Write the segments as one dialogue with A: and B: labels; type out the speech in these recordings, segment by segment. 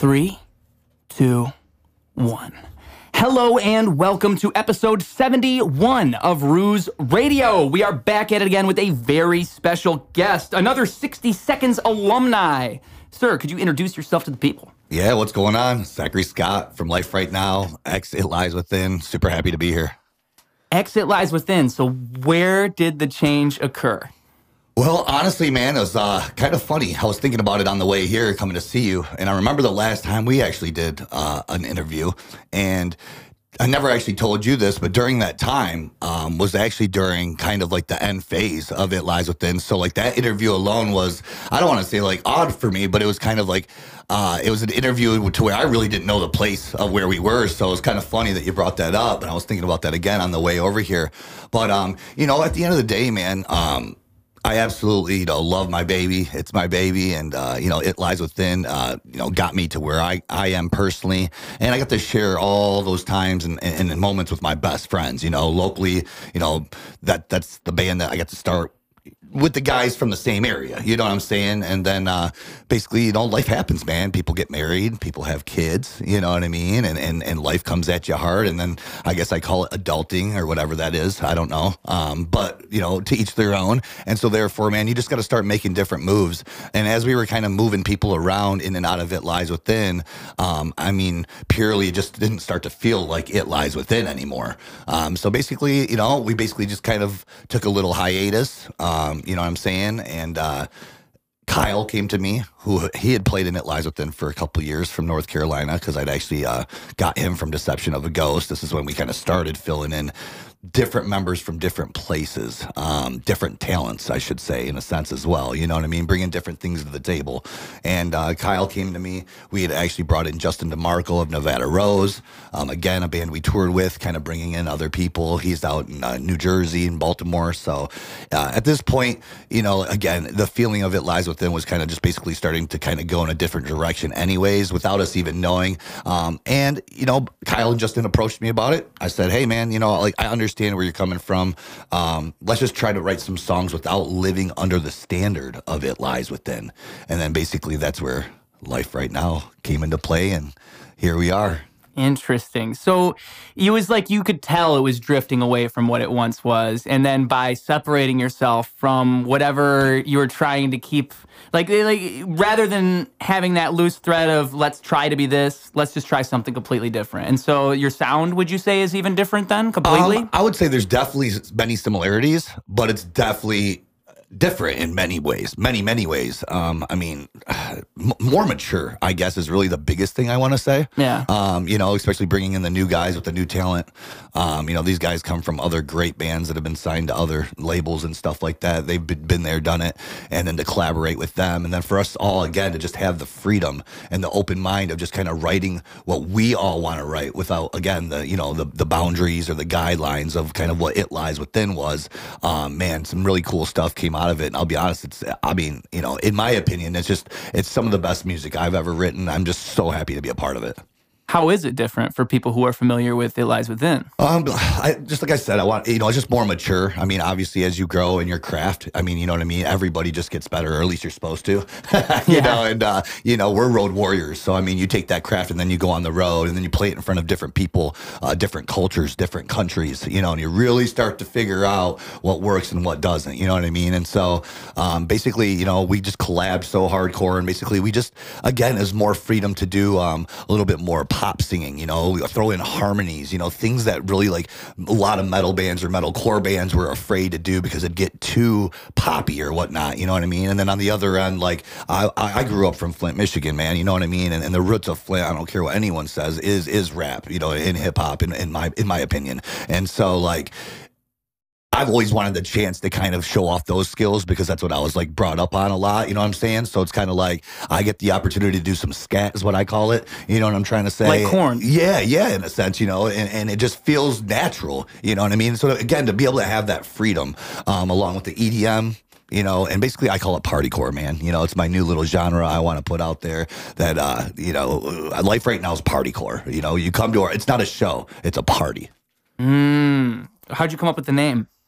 A: Three, two, one. Hello and welcome to episode 71 of Ruse Radio. We are back at it again with a very special guest, another 60 Seconds alumni. Sir, could you introduce yourself to the people?
B: Yeah, what's going on? Zachary Scott from Life Right Now, X It Lies Within. Super happy to be here.
A: X It Lies Within. So where did the change occur?
B: Well, honestly, man, it was kind of funny. I was thinking about it on the way here, coming to see you. And I remember the last time we actually did an interview. And I never actually told you this, but during that time was actually during kind of like the end phase of It Lies Within. So like that interview alone was, I don't want to say like odd for me, but it was kind of like, it was an interview to where I really didn't know the place of where we were. So it was kind of funny that you brought that up. And I was thinking about that again on the way over here. But, you know, at the end of the day, man, I absolutely, love my baby. It's my baby. And, It Lies Within, got me to where I am personally. And I got to share all those times and moments with my best friends, locally, that's the band that I got to start with the guys from the same area, you know what I'm saying? And then basically, life happens, man. People get married, people have kids, you know what I mean? And life comes at you hard. And then I guess I call it adulting or whatever that is. I don't know. But, to each their own. And so therefore, man, you just got to start making different moves. And as we were kind of moving people around in and out of It Lies Within, purely it just didn't start to feel like It Lies Within anymore. So basically, we basically just kind of took a little hiatus. You know what I'm saying? And Kyle came to me, who he had played in It Lies Within for a couple of years from North Carolina, because I'd actually got him from Deception of a Ghost. This is when we kind of started filling in different members from different places, different talents, I should say, in a sense as well. You know what I mean? Bringing different things to the table. And Kyle came to me. We had actually brought in Justin DeMarco of Nevada Rose. Again, a band we toured with, kind of bringing in other people. He's out in New Jersey and Baltimore. So at this point, again, the feeling of It Lies Within was kind of just basically starting to kind of go in a different direction anyways, without us even knowing. And Kyle and Justin approached me about it. I said, hey, man, I understand where you're coming from. Let's just try to write some songs without living under the standard of It Lies Within. And then basically that's where Life Right Now came into play, and here we are.
A: Interesting. So it was like you could tell it was drifting away from what it once was. And then by separating yourself from whatever you were trying to keep, like rather than having that loose thread of let's try to be this, let's just try something completely different. And so your sound, would you say, is even different then completely?
B: I would say there's definitely many similarities, but it's definitely different in many ways, many ways. More mature, I guess, is really the biggest thing I want to say.
A: Yeah.
B: Especially bringing in the new guys with the new talent. These guys come from other great bands that have been signed to other labels and stuff like that. They've been there, done it, and then to collaborate with them. And then for us all, again, to just have the freedom and the open mind of just kind of writing what we all want to write without, again, the boundaries or the guidelines of kind of what It Lies Within was. Man, some really cool stuff came out of it. And I'll be honest, in my opinion, it's some of the best music I've ever written. I'm just so happy to be a part of it.
A: How is it different for people who are familiar with It Lies Within?
B: Just like I said, I want, it's just more mature. Obviously, as you grow in your craft, you know what I mean? Everybody just gets better, or at least you're supposed to, we're road warriors. So, you take that craft and then you go on the road and then you play it in front of different people, different cultures, different countries, and you really start to figure out what works and what doesn't, you know what I mean? And so, basically, we just collab so hardcore, and basically we just, again, there's more freedom to do a little bit more pop singing, throw in harmonies, things that really like a lot of metal bands or metalcore bands were afraid to do because it'd get too poppy or whatnot, you know what I mean? And then on the other end, like I grew up from Flint, Michigan, man, you know what I mean? And the roots of Flint, I don't care what anyone says, is rap, in hip hop, in my opinion. And so like, I've always wanted the chance to kind of show off those skills because that's what I was like brought up on a lot, you know what I'm saying? So it's kind of like I get the opportunity to do some scat is what I call it, you know what I'm trying to say?
A: Like Korn.
B: Yeah, in a sense, and it just feels natural, you know what I mean? So again, to be able to have that freedom along with the EDM, and basically I call it partycore, man. It's my new little genre I want to put out there that, Life Right Now is partycore. You come to it's not a show, it's a party.
A: How'd you come up with the name?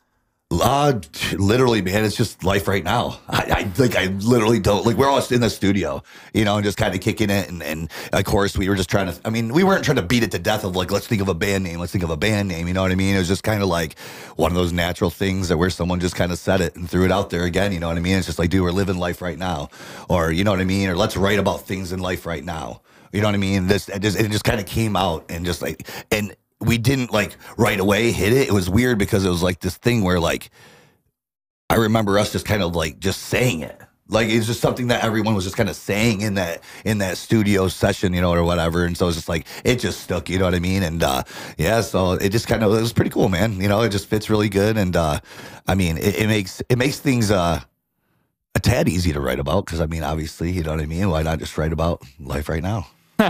B: Literally, man, it's just life right now. I literally don't like. We're all in the studio, and just kind of kicking it, and of course we were just trying to. I mean, we weren't trying to beat it to death of like, let's think of a band name, let's think of a band name. You know what I mean? It was just kind of like one of those natural things that where someone just kind of said it and threw it out there again. You know what I mean? It's just like, dude, we're living life right now, or you know what I mean, or let's write about things in life right now. You know what I mean? It just kind of came out and just like and. We didn't like right away hit it. It was weird because it was like this thing where like I remember us just kind of like just saying it. Like it's just something that everyone was just kind of saying in that studio session, or whatever. And so it's just like it just stuck, you know what I mean? And yeah, so it just it was pretty cool, man. It just fits really good. And I mean it makes things a tad easy to write about because I mean obviously, you know what I mean? Why not just write about life right now?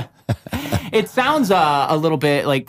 A: It sounds a little bit like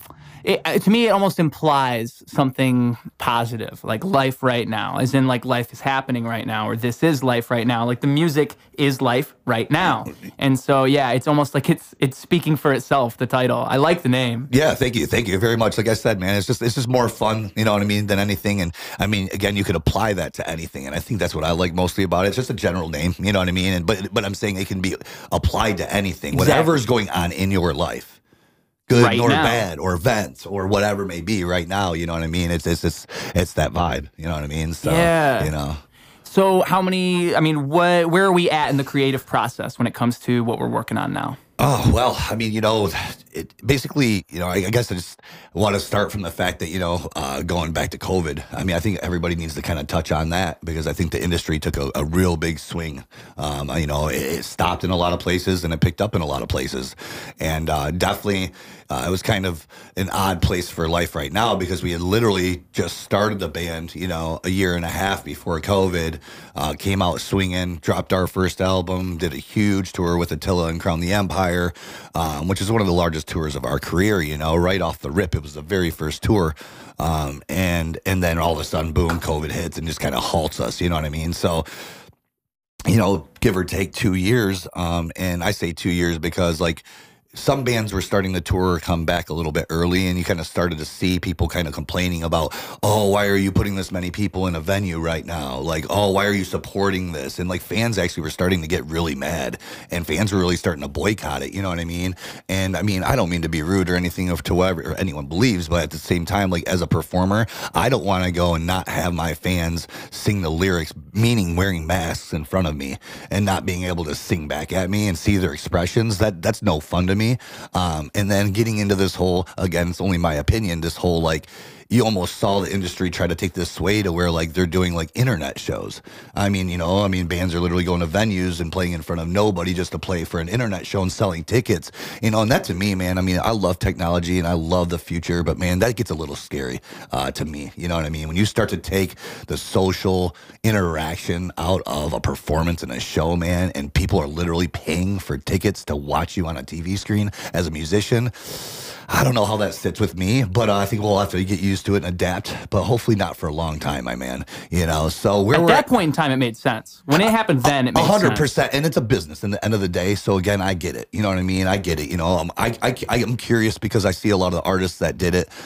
A: to me, it almost implies something positive, like life right now, as in like life is happening right now, or this is life right now. Like the music is life right now. And so, yeah, it's almost like it's speaking for itself, the title. I like the name.
B: Yeah, thank you. Thank you very much. Like I said, man, it's just more fun, you know what I mean, than anything. And I mean, again, you could apply that to anything. And I think that's what I like mostly about it. It's just a general name, you know what I mean? But I'm saying it can be applied to anything,
A: Exactly.
B: whatever's going on in your life. Good
A: right
B: or
A: now.
B: bad or events or whatever it may be right now, you know what I mean? It's that vibe, you know what I mean? So,
A: yeah. So where are we at in the creative process when it comes to what we're working on now?
B: Oh, well, I mean, it basically, I guess I just want to start from the fact that, going back to COVID, I mean, I think everybody needs to kind of touch on that because I think the industry took a real big swing. It stopped in a lot of places and it picked up in a lot of places. And definitely it was kind of an odd place for life right now because we had literally just started the band, a year and a half before COVID, came out swinging, dropped our first album, did a huge tour with Attila and Crown the Empire, which is one of the largest tours of our career, right off the rip. It was the very first tour. And then all of a sudden, boom, COVID hits and just kind of halts us, you know what I mean? So, give or take 2 years. And I say 2 years because like, some bands were starting the tour come back a little bit early and you kind of started to see people kind of complaining about, oh, why are you putting this many people in a venue right now? Like, oh, why are you supporting this? And like fans actually were starting to get really mad and fans were really starting to boycott it. You know what I mean? And I mean, I don't mean to be rude or anything to whoever anyone believes, but at the same time, like as a performer, I don't want to go and not have my fans sing the lyrics, meaning wearing masks in front of me and not being able to sing back at me and see their expressions. That's no fun to me. And then getting into this whole, again, it's only my opinion, this whole like, you almost saw the industry try to take this sway to where like they're doing like internet shows. I mean, bands are literally going to venues and playing in front of nobody just to play for an internet show and selling tickets, and that to me, man, I mean, I love technology and I love the future, but man, that gets a little scary to me. You know what I mean? When you start to take the social interaction out of a performance and a show, man, and people are literally paying for tickets to watch you on a TV screen as a musician, I don't know how that sits with me, but I think we'll have to get used to it and adapt, but hopefully not for a long time, my man. So
A: at that point in time, it made sense. When it happened then, it made
B: 100%,
A: sense.
B: and it's a business in the end of the day. So again, I get it. You know what I mean? I get it. I am curious because I see a lot of the artists that did it,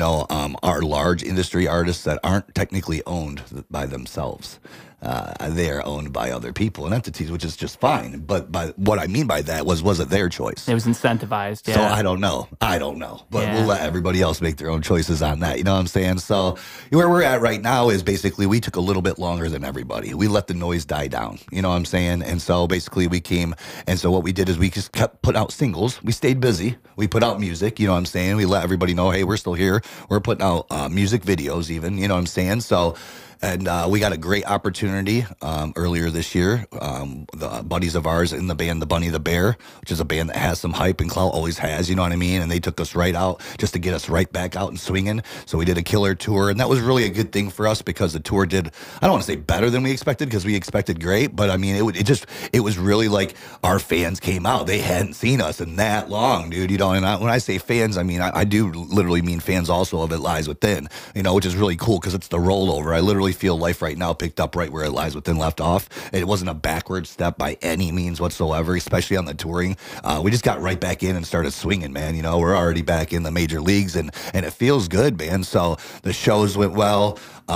B: are large industry artists that aren't technically owned by themselves. They are owned by other people and entities, which is just fine. But what I mean by that was it their choice?
A: It was incentivized. Yeah.
B: So I don't know. But we'll let everybody else make their own choices on that. You know what I'm saying? So where we're at right now is basically we took a little bit longer than everybody. We let the noise die down. You know what I'm saying? And so basically we came, and so what we did is we just kept putting out singles. We stayed busy. We put out music. You know what I'm saying? We let everybody know, hey, we're still here. We're putting out music videos even. You know what I'm saying? So. And we got a great opportunity earlier this year. The buddies of ours in the band, The Bunny the Bear, which is a band that has some hype and clout, always has, you know what I mean? And they took us right out just to get us right back out and swinging. So we did a killer tour, and that was really a good thing for us because the tour did, I don't want to say better than we expected because we expected great, but I mean, it was really like our fans came out. They hadn't seen us in that long, dude. And when I say fans, I mean, I do literally mean fans also of It Lies Within, which is really cool because it's the rollover. I literally really feel life right now picked up right where it lies within left off. It wasn't a backward step by any means whatsoever, especially on the touring. We just got right back in and started swinging, man. You know, we're already back in the major leagues, and it feels good, man. So the shows went well.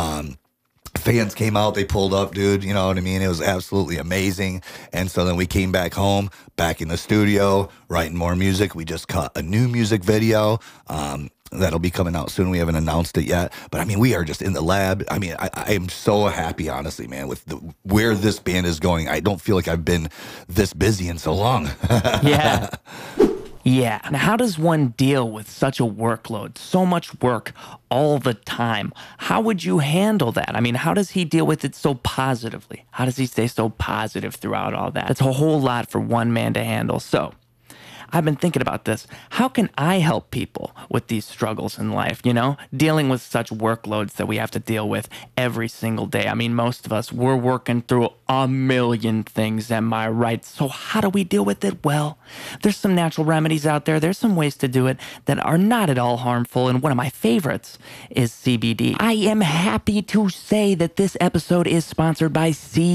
B: Fans came out, they pulled up, dude. You know what I mean? It was absolutely amazing. And so then we came back home, back in the studio, writing more music. We just cut a new music video. That'll be coming out soon. We haven't announced it yet. But I mean, we are just in the lab. I mean, I am so happy, honestly, man, with where this band is going. I don't feel like I've been this busy in so long.
C: Yeah. Yeah. Now, how does one deal with such a workload, so much work all the time? How would you handle that? I mean, how does he deal with it so positively? How does he stay so positive throughout all that? It's a whole lot for one man to handle. So I've been thinking about this. How can I help people with these struggles in life, you know, dealing with such workloads that we have to deal with every single day? I mean, most of us, we're working through a million things, am I right? So how do we deal with it? Well, there's some natural remedies out there. There's some ways to do it that are not at all harmful. And one of my favorites is CBD. I am happy to say that this episode is sponsored by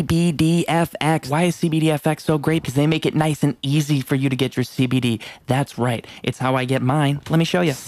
C: CBDFX. Why is CBDFX so great? Because they make it nice and easy for you to get your CBD. That's right. It's how I get mine. Let me show you.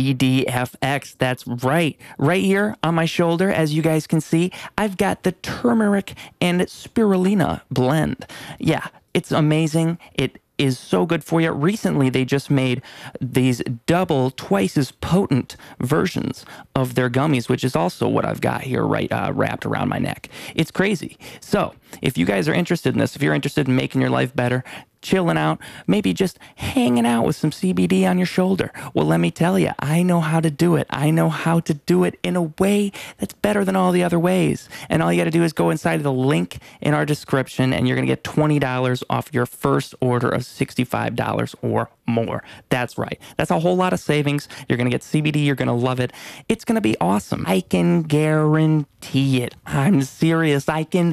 C: CBDFX. That's right. Right here on my shoulder, as you guys can see, I've got the turmeric and spirulina blend. Yeah, it's amazing. It is so good for you. Recently, they just made these twice as potent versions of their gummies, which is also what I've got here wrapped around my neck. It's crazy. So if you guys are interested in this, if you're interested in making your life better, chilling out, maybe just hanging out with some CBD on your shoulder. Well, let me tell you, I know how to do it. I know how to do it in a way that's better than all the other ways. And all you got to do is go inside of the link in our description, and you're going to get $20 off your first order of $65 or more. That's right. That's a whole lot of savings. You're going to get CBD. You're going to love it. It's going to be awesome. I can guarantee it. I'm serious. I can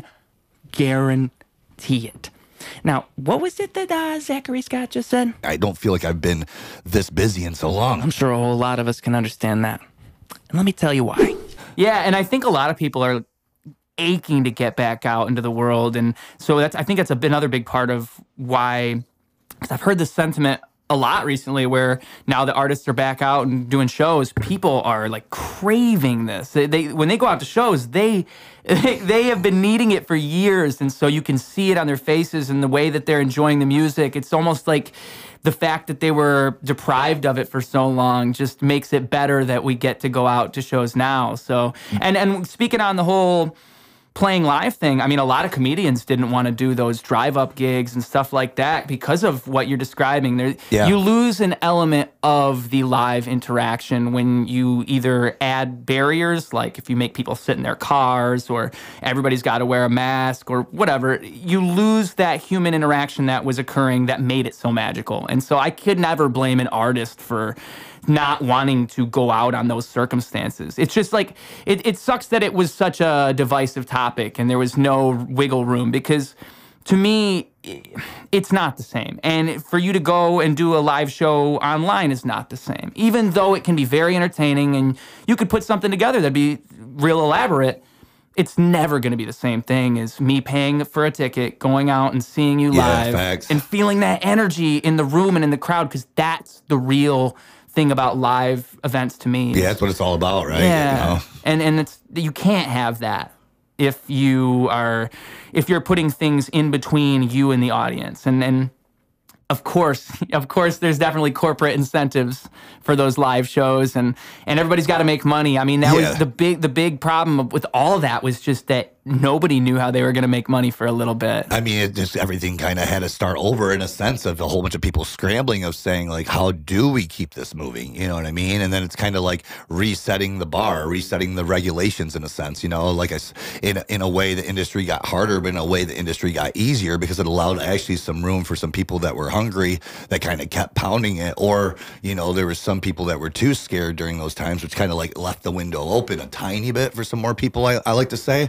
C: guarantee it. Now, what was it that Zachary Scott just said?
B: I don't feel like I've been this busy in so long.
C: I'm sure a whole lot of us can understand that. And let me tell you why.
A: Yeah, and I think a lot of people are aching to get back out into the world. And so I think that's another big part of why, because I've heard this sentiment a lot recently where now the artists are back out and doing shows, people are like craving this. They when they go out to shows, they have been needing it for years, and so you can see it on their faces and the way that they're enjoying the music. It's almost like the fact that they were deprived of it for so long just makes it better that we get to go out to shows now. So, and speaking on the whole playing live thing, I mean, a lot of comedians didn't want to do those drive-up gigs and stuff like that because of what you're describing. You lose an element of the live interaction when you either add barriers, like if you make people sit in their cars or everybody's got to wear a mask or whatever. You lose that human interaction that was occurring that made it so magical. And so I could never blame an artist for not wanting to go out on those circumstances. It's just like, it sucks that it was such a divisive topic and there was no wiggle room, because to me, it's not the same. And for you to go and do a live show online is not the same. Even though it can be very entertaining and you could put something together that'd be real elaborate, it's never going to be the same thing as me paying for a ticket, going out and seeing you live, and feeling that energy in the room and in the crowd, because that's the real thing about live events to me.
B: Yeah, that's what it's all about, right?
A: Yeah,
B: you know?
A: and it's, you can't have that if you're putting things in between you and the audience. And of course, there's definitely corporate incentives for those live shows, and everybody's got to make money. I mean, that was the big problem with all of that, was just that nobody knew how they were going to make money for a little bit.
B: I mean, everything kind of had to start over, in a sense of a whole bunch of people scrambling of saying, like, how do we keep this moving? You know what I mean? And then it's kind of like resetting the bar, resetting the regulations in a sense, you know, like in a way the industry got harder, but in a way the industry got easier, because it allowed actually some room for some people that were hungry, that kind of kept pounding it. Or, you know, there was some people that were too scared during those times, which kind of like left the window open a tiny bit for some more people, I like to say.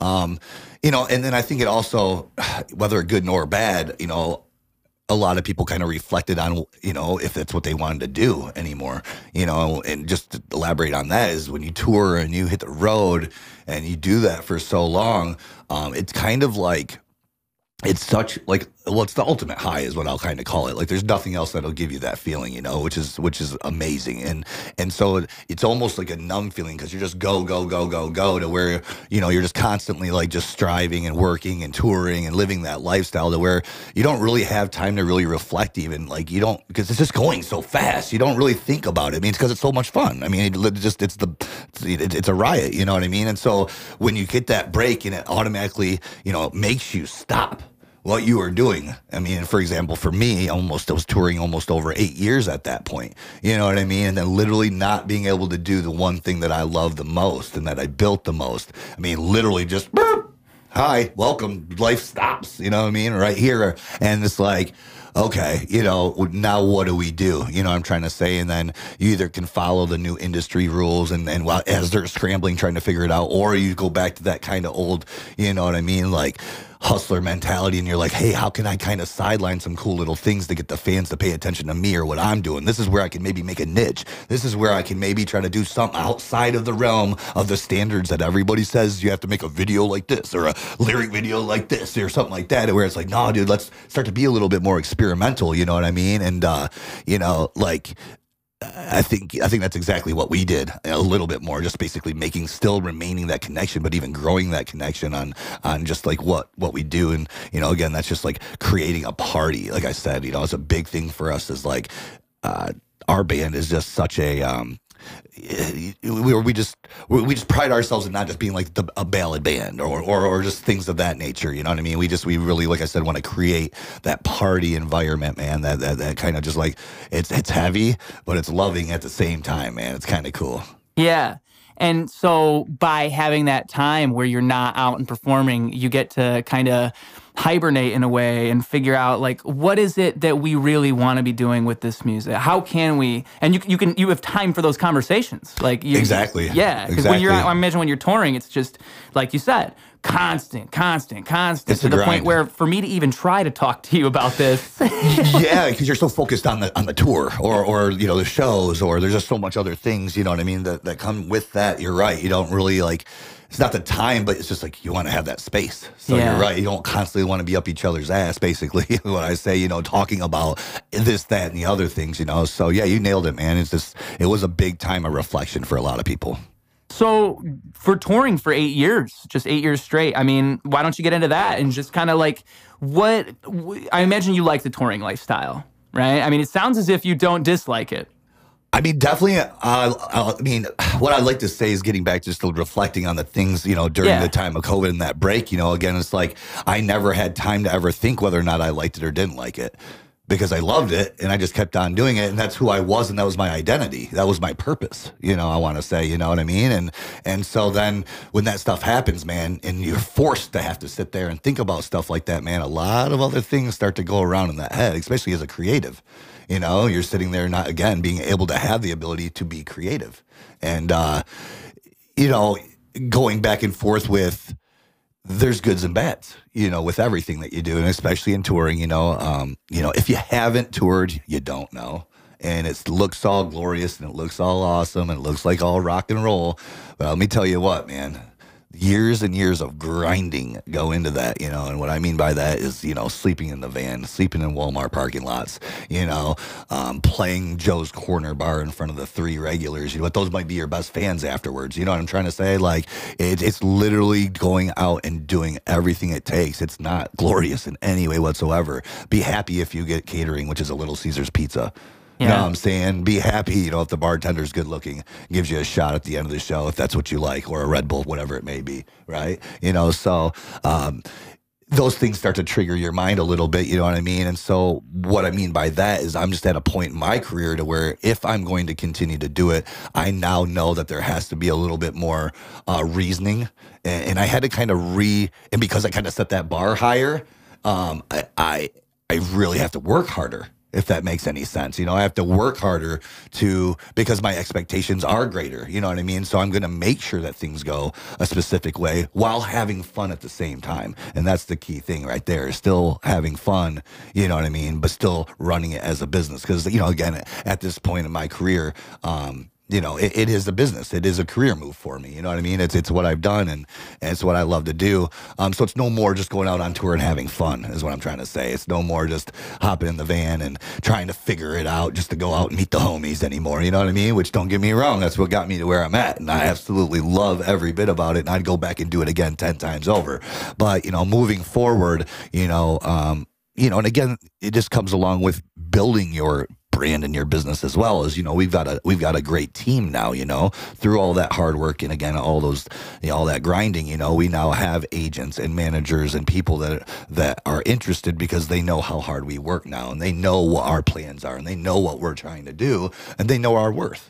B: You know, and then I think it also, whether good nor bad, you know, a lot of people kind of reflected on, you know, if that's what they wanted to do anymore, you know. And just to elaborate on that is, when you tour and you hit the road and you do that for so long, it's kind of like, it's such like, well, it's the ultimate high is what I'll kind of call it. Like there's nothing else that'll give you that feeling, you know, which is amazing. And so it's almost like a numb feeling because you're just go to where, you know, you're just constantly like just striving and working and touring and living that lifestyle to where you don't really have time to really reflect even, like you don't, because it's just going so fast. You don't really think about it. I mean, it's because it's so much fun. I mean, it's a riot, you know what I mean? And so when you get that break and it automatically, you know, makes you stop what you were doing. I mean, for example, for me, I was touring almost over 8 years at that point. You know what I mean? And then literally not being able to do the one thing that I love the most and that I built the most. I mean, literally just, boop, hi, welcome, life stops, you know what I mean? Right here. And it's like, okay, you know, now what do we do? You know what I'm trying to say? And then you either can follow the new industry rules and while as they're scrambling, trying to figure it out, or you go back to that kind of old, you know what I mean? Like hustler mentality. And you're like, hey, how can I kind of sideline some cool little things to get the fans to pay attention to me or what I'm doing? This is where I can maybe make a niche. This is where I can maybe try to do something outside of the realm of the standards that everybody says you have to make a video like this or a lyric video like this or something like that, where it's like, no, dude, let's start to be a little bit more experimental, you know what I mean? And, you know, like, I think that's exactly what we did, a little bit more, just basically still remaining that connection, but even growing that connection on just like what we do. And, you know, again, that's just like creating a party. Like I said, you know, it's a big thing for us is like, our band is just such a, we just pride ourselves in not just being like a ballad band or just things of that nature. You know what I mean? We really, like I said, want to create that party environment, man. That kind of just like it's heavy, but it's loving at the same time, man. It's kind of cool.
A: Yeah. And so by having that time where you're not out and performing, you get to kind of hibernate in a way and figure out like, what is it that we really want to be doing with this music? How can we, and you have time for those conversations. Like
B: exactly.
A: Yeah. Because when I imagine when you're touring, it's just like you said, constant
B: it's
A: to the point where for me to even try to talk to you about this.
B: Yeah, because you're so focused on the tour or you know, the shows, or there's just so much other things, you know what I mean, that come with that. You're right. You don't really like, it's not the time, but it's just like you want to have that space. So yeah. You're right. You don't constantly want to be up each other's ass, basically, when I say, you know, talking about this, that, and the other things, you know. So yeah, you nailed it, man. It was a big time of reflection for a lot of people.
A: So for touring for 8 years, just 8 years straight, I mean, why don't you get into that and just kind of like I imagine you like the touring lifestyle, right? I mean, it sounds as if you don't dislike it.
B: I mean, definitely. I mean, what I'd like to say is getting back to just reflecting on the things, you know, during the time of COVID and that break, you know, again, it's like I never had time to ever think whether or not I liked it or didn't like it. Because I loved it and I just kept on doing it, and that's who I was, and that was my identity. That was my purpose, you know, I want to say, you know what I mean? And so then when that stuff happens, man, and you're forced to have to sit there and think about stuff like that, man, a lot of other things start to go around in that head, especially as a creative. You know, you're sitting there not, again, being able to have the ability to be creative. And, you know, going back and forth with, there's goods and bads, you know, with everything that you do, and especially in touring, you know, if you haven't toured, you don't know. And it looks all glorious and it looks all awesome and it looks like all rock and roll. But let me tell you what, man, years and years of grinding go into that, you know. And what I mean by that is, you know, sleeping in the van, sleeping in Walmart parking lots, you know, playing Joe's Corner Bar in front of the 3 regulars, you know, but those might be your best fans afterwards. You know what I'm trying to say? Like, it's literally going out and doing everything it takes. It's not glorious in any way whatsoever. Be happy if you get catering, which is a Little Caesars pizza. You know what I'm saying? Be happy, you know, if the bartender's good looking, gives you a shot at the end of the show, if that's what you like, or a Red Bull, whatever it may be, right? You know, so those things start to trigger your mind a little bit, you know what I mean? And so what I mean by that is I'm just at a point in my career to where if I'm going to continue to do it, I now know that there has to be a little bit more reasoning. And I had to kind of and because I kind of set that bar higher, I really have to work harder, if that makes any sense. You know, I have to work harder because my expectations are greater, you know what I mean? So I'm going to make sure that things go a specific way while having fun at the same time. And that's the key thing right there, still having fun, you know what I mean? But still running it as a business. Because, you know, again, at this point in my career, it is a business. It is a career move for me. You know what I mean? It's what I've done, and it's what I love to do. So it's no more just going out on tour and having fun, is what I'm trying to say. It's no more just hopping in the van and trying to figure it out just to go out and meet the homies anymore. You know what I mean? Which, don't get me wrong, that's what got me to where I'm at, and I absolutely love every bit about it, and I'd go back and do it again 10 times over. But moving forward, and again, it just comes along with building your brand and your business, as well as we've got a great team now, through all that hard work, and again, all those all that grinding, we now have agents and managers and people that are interested, because they know how hard we work now, and they know what our plans are, and they know what we're trying to do, and they know our worth,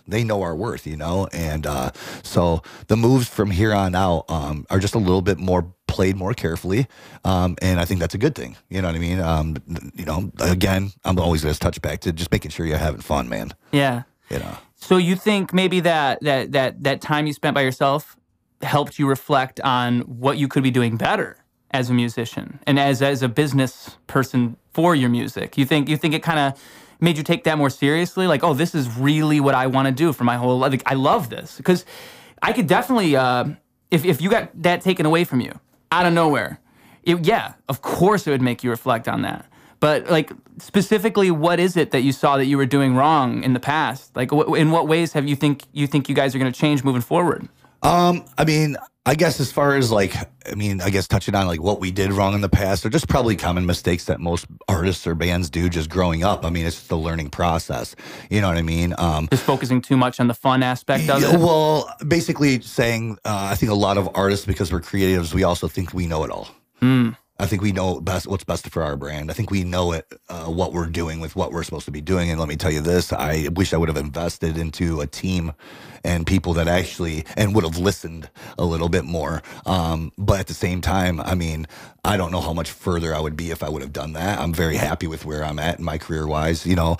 B: and so the moves from here on out are just a little bit more played more carefully, and I think that's a good thing. You know what I mean? Again, I'm always going to touch back to just making sure you're having fun, man.
A: Yeah. So you think maybe that time you spent by yourself helped you reflect on what you could be doing better as a musician and as a business person for your music? You think it kind of made you take that more seriously? Like, oh, this is really what I want to do for my whole life. Like, I love this. Because I could definitely, if you got that taken away from you out of nowhere, of course it would make you reflect on that. But like, specifically, what is it that you saw that you were doing wrong in the past? Like, in what ways have you think you guys are going to change moving forward?
B: I guess as far as touching on like what we did wrong in the past, are just probably common mistakes that most artists or bands do just growing up. I mean, it's just the learning process. You know what I mean?
A: Just focusing too much on the fun aspect of it?
B: Well, basically saying, I think a lot of artists, because we're creatives, we also think we know it all. I think we know what's best for our brand. I think we know what we're doing with what we're supposed to be doing. And let me tell you this, I wish I would have invested into a team and people that actually, and would have listened a little bit more. But at the same time, I mean, I don't know how much further I would be if I would have done that. I'm very happy with where I'm at in my career wise. Again,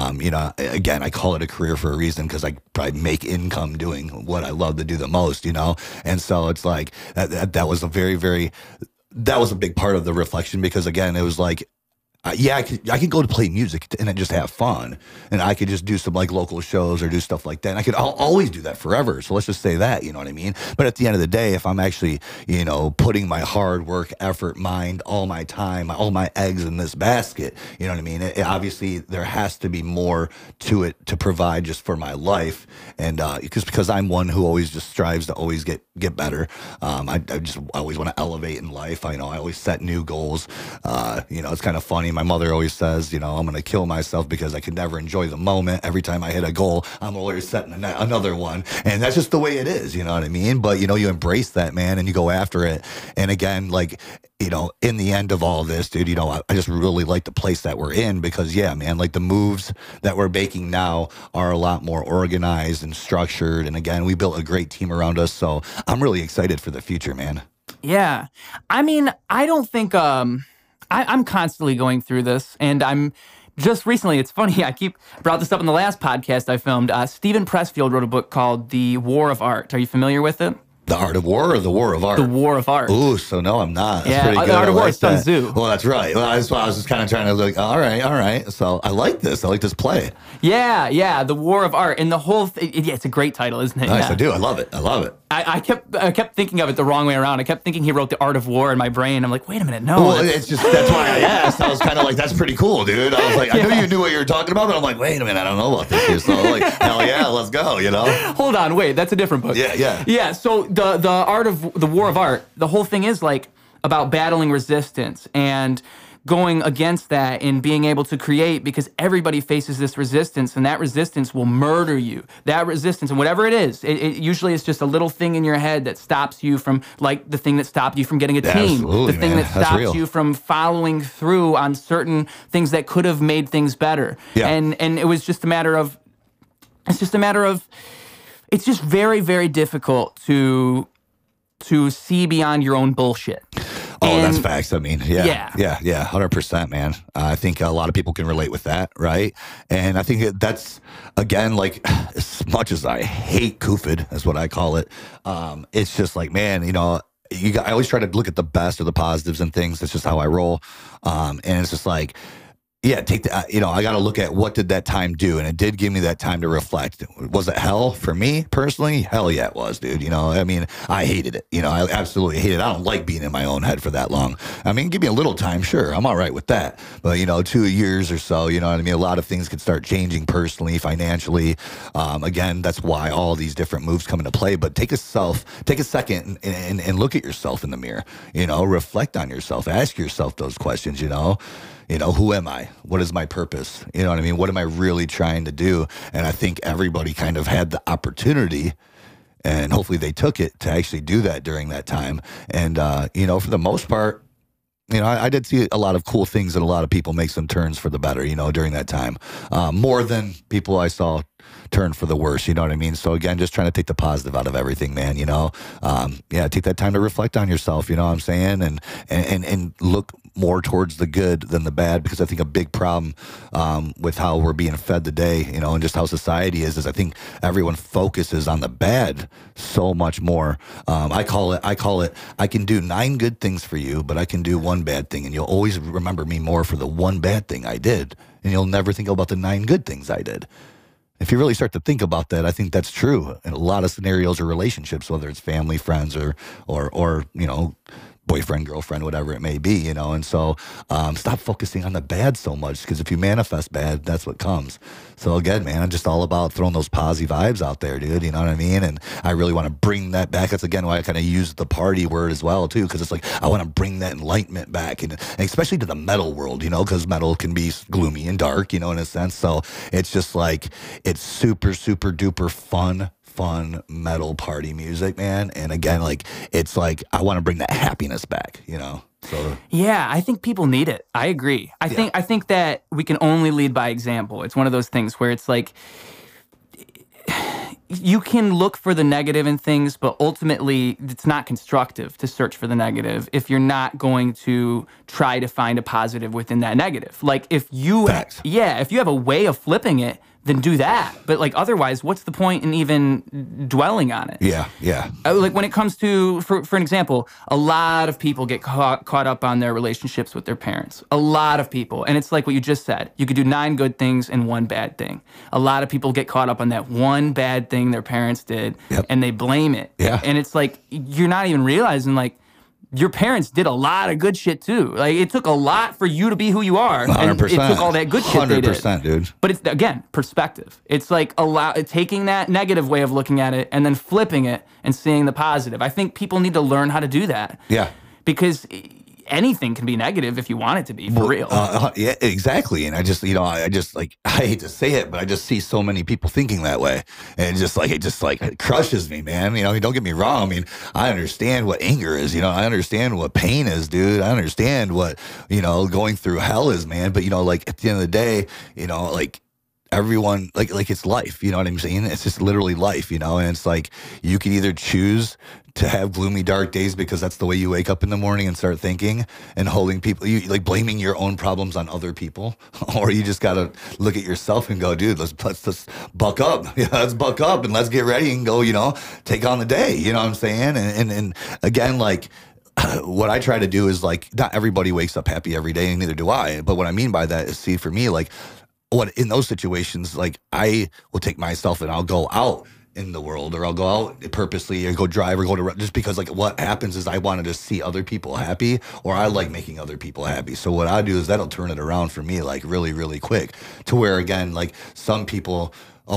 B: I call it a career for a reason, because I probably make income doing what I love to do the most, And so it's like, that was a very, very, that was a big part of the reflection, because again, it was like, I could go to play music and then just have fun, and I could just do some like local shows or do stuff like that. And I'll always do that forever. So let's just say that, you know what I mean? But at the end of the day, if I'm actually, putting my hard work, effort, mind, all my time, all my eggs in this basket, you know what I mean? Obviously there has to be more to it to provide just for my life. And because I'm one who always just strives to always get better. I always want to elevate in life. I always set new goals. It's kind of funny. My mother always says, I'm going to kill myself because I can never enjoy the moment. Every time I hit a goal, I'm always setting another one. And that's just the way it is, you know what I mean? But, you embrace that, man, and you go after it. And again, like, in the end of all this, dude, I just really like the place that we're in, because, yeah, man, like the moves that we're making now are a lot more organized and structured. And again, we built a great team around us. So I'm really excited for the future, man.
A: Yeah. I mean, I don't think, I'm constantly going through this, and I'm just recently, it's funny, I brought this up in the last podcast I filmed. Steven Pressfield wrote a book called The War of Art. Are you familiar with it?
B: The Art of War or The War of Art?
A: The War of Art.
B: Ooh, so no, I'm not.
A: That's pretty good. The Art of War is Sun Tzu.
B: Well, that's right. Well, I was just kind of trying to look, all right. So I like this. I like this play.
A: Yeah, The War of Art. And the whole it's a great title, isn't it?
B: Nice,
A: yeah.
B: I do. I love it.
A: I kept thinking of it the wrong way around. I kept thinking he wrote The Art of War in my brain. I'm like, wait a minute, no.
B: Well, that's why I asked. I was kind of like, that's pretty cool, dude. I was like, I knew you knew what you were talking about, but I'm like, wait a minute, I don't know about this here. So I'm like, hell yeah, let's go,
A: Hold on, wait, that's a different book.
B: Yeah.
A: Yeah, so the War of Art, the whole thing is like about battling resistance and going against that and being able to create, because everybody faces this resistance, and that resistance will murder you. That resistance, and whatever it is, it usually is just a little thing in your head that stops you from, like the thing that stopped you from getting a team,
B: absolutely,
A: the thing that stops you from following through on certain things that could have made things better.
B: Yeah.
A: And it was just a matter of, it's just very, very difficult to see beyond your own bullshit.
B: Oh, that's facts. I mean, yeah,
A: 100%,
B: man. I think a lot of people can relate with that, right? And I think that's, again, like, as much as I hate Kufid, that's what I call it, it's just like, man, I always try to look at the best or the positives and things. That's just how I roll. And it's just like, Yeah, take the, I got to look at what did that time do, and it did give me that time to reflect. Was it hell for me personally? Hell yeah, it was, dude. I mean, I hated it. I absolutely hated it. I don't like being in my own head for that long. I mean, give me a little time, sure, I'm all right with that. But 2 years or so, you know what I mean. A lot of things could start changing personally, financially. Again, that's why all these different moves come into play. But take a second and look at yourself in the mirror. Reflect on yourself. Ask yourself those questions. Who am I? What is my purpose? You know what I mean? What am I really trying to do? And I think everybody kind of had the opportunity, and hopefully they took it to actually do that during that time. And, for the most part, I did see a lot of cool things and a lot of people make some turns for the better, during that time. More than people I saw turn for the worse, you know what I mean? So again, just trying to take the positive out of everything, man, take that time to reflect on yourself, you know what I'm saying? And look more towards the good than the bad, because I think a big problem with how we're being fed today, and just how society is I think everyone focuses on the bad so much more. I call it, I can do 9 good things for you, but I can do 1 bad thing, and you'll always remember me more for the 1 bad thing I did, and you'll never think about the 9 good things I did. If you really start to think about that, I think that's true in a lot of scenarios or relationships, whether it's family, friends, or boyfriend, girlfriend, whatever it may be, and so stop focusing on the bad so much, because if you manifest bad, that's what comes. So again, man, I'm just all about throwing those positive vibes out there, dude, you know what I mean? And I really want to bring that back. That's again why I kind of use the party word as well too, because it's like I want to bring that enlightenment back, and especially to the metal world, because metal can be gloomy and dark, in a sense. So it's just like, it's super, super duper fun metal party music, man. And again, like, it's like I want to bring that happiness back, So
A: yeah, I think people need it. I agree. I think that we can only lead by example. It's one of those things where it's like you can look for the negative in things, but ultimately it's not constructive to search for the negative if you're not going to try to find a positive within that negative. Like if you have a way of flipping it, then do that. But like otherwise, what's the point in even dwelling on it?
B: Yeah.
A: Like when it comes to, for an example, a lot of people get caught up on their relationships with their parents. A lot of people. And it's like what you just said. You could do 9 good things and 1 bad thing. A lot of people get caught up on that 1 bad thing their parents did, and they blame it.
B: Yeah.
A: And it's like, you're not even realizing, like, your parents did a lot of good shit too. Like it took a lot for you to be who you are.
B: 100%.
A: And it took all that good shit they did.
B: 100%, dude.
A: But it's, again, perspective. It's like taking that negative way of looking at it and then flipping it and seeing the positive. I think people need to learn how to do that.
B: Yeah.
A: Because anything can be negative if you want it to be, for real.
B: Yeah, exactly. And I just like, I hate to say it, but I just see so many people thinking that way. And it crushes me, man. Don't get me wrong. I mean, I understand what anger is, I understand what pain is, dude. I understand what, going through hell is, man. But, like at the end of the day, like, everyone, like it's life, you know what I'm saying? It's just literally life, and it's like you can either choose to have gloomy, dark days because that's the way you wake up in the morning and start thinking and holding people, like blaming your own problems on other people, or you just got to look at yourself and go, dude, let's buck up. Let's buck up and let's get ready and go, take on the day, you know what I'm saying? And again, like, what I try to do is like, not everybody wakes up happy every day, and neither do I. But what I mean by that is, see, for me, like, in those situations, like I will take myself and I'll go out in the world, or I'll go out purposely, or go drive, or go to, just because like what happens is I wanted to see other people happy, or I like making other people happy. So what I do is that'll turn it around for me, like really, really quick, to where again, like some people,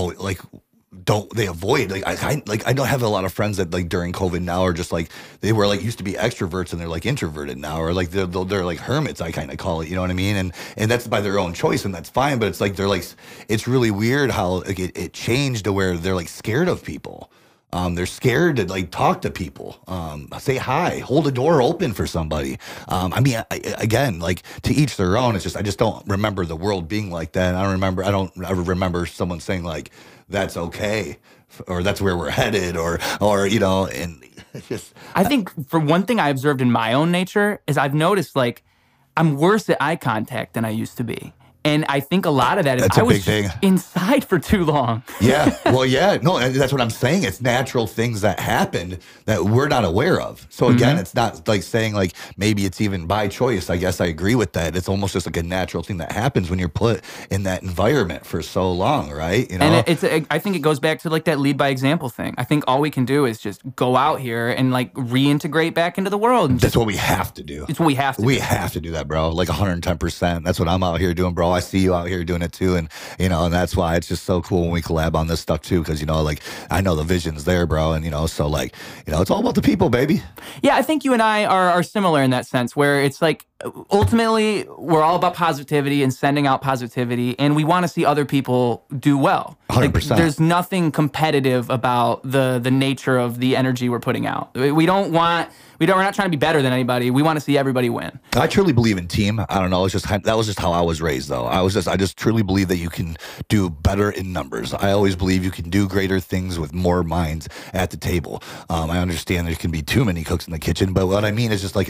B: they avoid, like I don't have a lot of friends that like during COVID now are just like, they were like used to be extroverts and they're like introverted now, or like they're like hermits, I kind of call it, you know what I mean? And that's by their own choice, and that's fine. But it's like they're like, it's really weird how like it changed to where they're like scared of people. They're scared to like talk to people, say hi, hold a door open for somebody. I mean, again, like to each their own. It's just, I just don't remember the world being like that. I don't ever remember someone saying like, that's okay, or that's where we're headed, or and it's just.
A: I think for one thing I observed in my own nature is I've noticed like I'm worse at eye contact than I used to be. And I think a lot of that is
B: That's
A: I
B: a
A: was
B: big thing.
A: inside for too long.
B: Yeah. Well, yeah. No, and that's what I'm saying. It's natural things that happen that we're not aware of. So again, it's not like saying like maybe it's even by choice. I guess I agree with that. It's almost just like a natural thing that happens when you're put in that environment for so long, right? You know?
A: And I think it goes back to like that lead by example thing. I think all we can do is just go out here and like reintegrate back into the world. And
B: That's what we have to do.
A: it's what we have to
B: We
A: do.
B: have to do that, bro. Like 110%. That's what I'm out here doing, bro. I see you out here doing it too. And, you know, and that's why it's just so cool when we collab on this stuff too. Cause, you know, like I know the vision's there, bro. And, you know, so like, you know, it's all about the people, baby.
A: Yeah, I think you and I are similar in that sense, where it's like ultimately we're all about positivity and sending out positivity, and we want to see other people do well.
B: 100%.
A: There's nothing competitive about the nature of the energy we're putting out. We're not trying to be better than anybody. We want to see everybody win.
B: I truly believe in team. I don't know. It's just that was just how I was raised, though. I just truly believe that you can do better in numbers. I always believe you can do greater things with more minds at the table. I understand there can be too many cooks in the kitchen, but what I mean is just like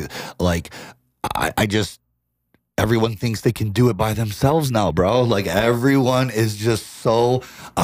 B: I just. Everyone thinks they can do it by themselves now, bro. Like everyone is just so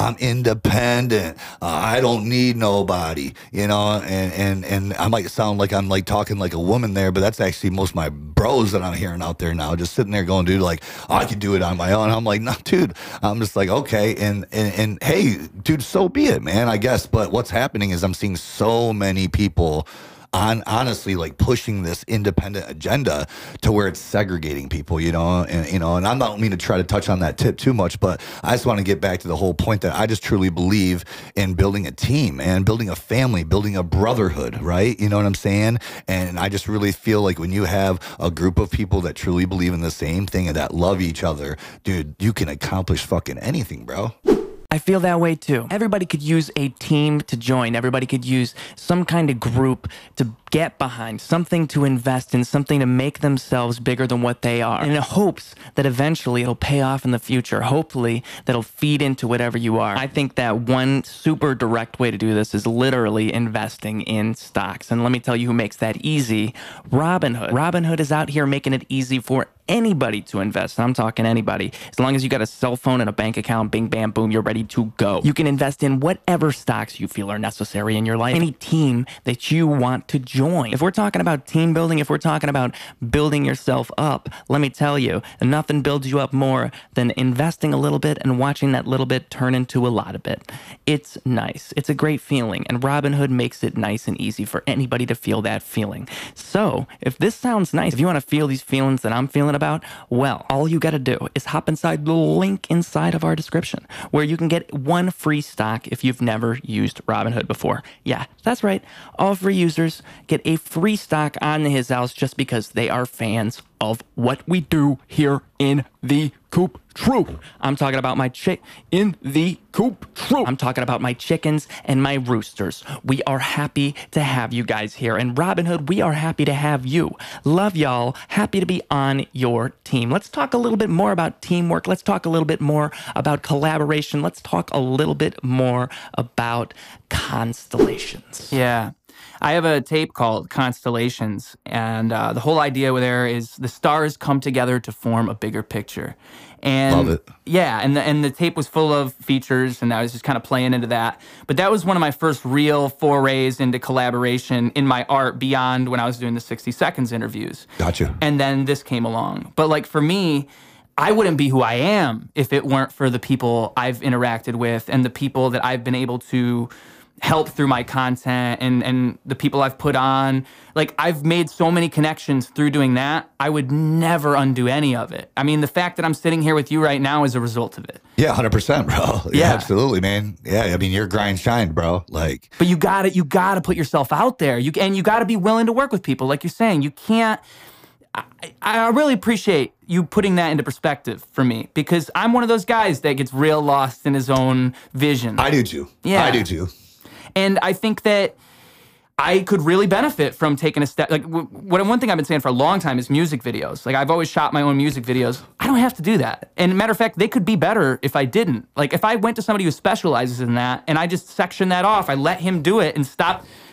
B: independent. I don't need nobody, you know. And I might sound like I'm like talking like a woman there, but that's actually most of my bros that I'm hearing out there now, just sitting there going, dude, like I could do it on my own. I'm like, no, dude. I'm just like, okay, and hey, dude, so be it, man. I guess. But what's happening is I'm seeing so many people honestly like pushing this independent agenda to where it's segregating people, you know, and I don't mean to try to touch on that tip too much, but I just want to get back to the whole point that I just truly believe in building a team and building a family, building a brotherhood, right? You know what I'm saying? And I just really feel like when you have a group of people that truly believe in the same thing and that love each other, dude, you can accomplish fucking anything, bro.
C: I feel that way too. Everybody could use a team to join. Everybody could use some kind of group to get behind, something to invest in, something to make themselves bigger than what they are, in hopes that eventually it'll pay off in the future. Hopefully that'll feed into whatever you are. I think that one super direct way to do this is literally investing in stocks. And let me tell you who makes that easy. Robinhood. Robinhood is out here making it easy for anybody to invest. I'm talking anybody. As long as you got a cell phone and a bank account, bing, bam, boom, you're ready to go. You can invest in whatever stocks you feel are necessary in your life, any team that you want to join. If we're talking about team building, if we're talking about building yourself up, let me tell you, nothing builds you up more than investing a little bit and watching that little bit turn into a lot of it. It's nice. It's a great feeling, and Robinhood makes it nice and easy for anybody to feel that feeling. So if this sounds nice, if you want to feel these feelings that I'm feeling about, well, all you got to do is hop inside the link inside of our description where you can get one free stock if you've never used Robinhood before. Yeah, that's right. All free users get a free stock on His House just because they are fans of what we do here in the Coop Troop. I'm talking about my in the Coop Troop. I'm talking about my chickens and my roosters. We are happy to have you guys here. And Robinhood, we are happy to have you. Love y'all. Happy to be on your team. Let's talk a little bit more about teamwork. Let's talk a little bit more about collaboration. Let's talk a little bit more about constellations.
A: Yeah. I have a tape called Constellations, and the whole idea there is the stars come together to form a bigger picture. And
B: love it.
A: Yeah, and the tape was full of features, and I was just kind of playing into that. But that was one of my first real forays into collaboration in my art beyond when I was doing the 60 Seconds interviews.
B: Gotcha.
A: And then this came along. But like for me, I wouldn't be who I am if it weren't for the people I've interacted with and the people that I've been able to help through my content and the people I've put on. Like, I've made so many connections through doing that. I would never undo any of it. I mean, the fact that I'm sitting here with you right now is a result of it.
B: Yeah, 100%, bro.
A: Yeah.
B: Absolutely, man. Yeah, I mean, your grind shined, bro. Like,
A: but you gotta put yourself out there. You gotta be willing to work with people. Like you're saying, you can't. I really appreciate you putting that into perspective for me, because I'm one of those guys that gets real lost in his own vision.
B: I do too.
A: Yeah.
B: I do too.
A: And I think that I could really benefit from taking a step. Like, one thing I've been saying for a long time is music videos. Like, I've always shot my own music videos. I don't have to do that. And matter of fact, they could be better if I didn't. Like, if I went to somebody who specializes in that and I just section that off, I let him do it and stop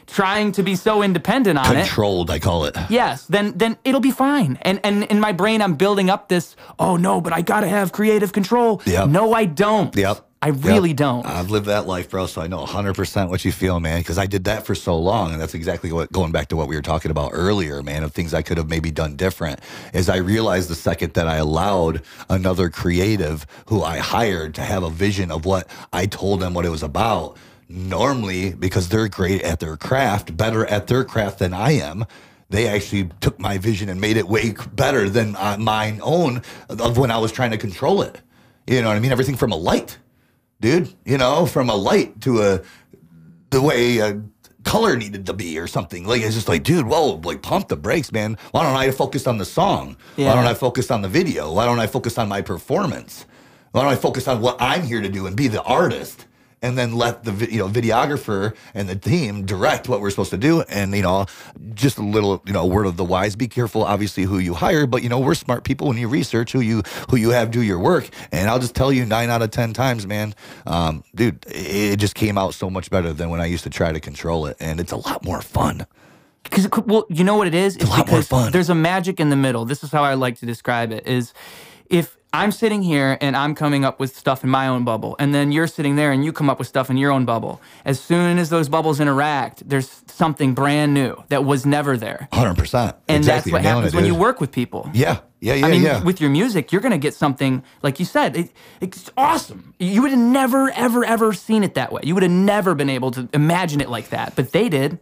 A: trying to be so independent on it.
B: Controlled, I call it.
A: Yes, then it'll be fine. And in my brain, I'm building up this, oh no, but I gotta have creative control.
B: Yep.
A: No, I don't.
B: Yep.
A: I really don't.
B: I've lived that life, bro, so I know 100% what you feel, man, because I did that for so long, and that's exactly what, going back to what we were talking about earlier, man, of things I could have maybe done different, is I realized the second that I allowed another creative who I hired to have a vision of what I told them what it was about, normally, because they're great at their craft, better at their craft than I am, they actually took my vision and made it way better than mine own of when I was trying to control it. You know what I mean? Everything from a light. Dude, you know, from a light to the way a color needed to be or something. Like, it's just like, dude, whoa, like, pump the brakes, man. Why don't I focus on the song?
A: Yeah.
B: Why don't I focus on the video? Why don't I focus on my performance? Why don't I focus on what I'm here to do and be the artist? And then let the videographer and the team direct what we're supposed to do. And, just a little, word of the wise, be careful, obviously, who you hire. But, we're smart people when you research who you have do your work. And I'll just tell you 9 out of 10 times, man, dude, it just came out so much better than when I used to try to control it. And it's a lot more fun.
A: Because, well, you know what it is?
B: It's a lot more fun.
A: There's a magic in the middle. This is how I like to describe it, is if I'm sitting here and I'm coming up with stuff in my own bubble, and then you're sitting there and you come up with stuff in your own bubble. As soon as those bubbles interact, there's something brand new that was never there.
B: 100%.
A: And
B: exactly.
A: that's what happens when you work with people.
B: Yeah.
A: I mean, with your music, you're going to get something, like you said, it's awesome. You would have never, ever, ever seen it that way. You would have never been able to imagine it like that, but they did.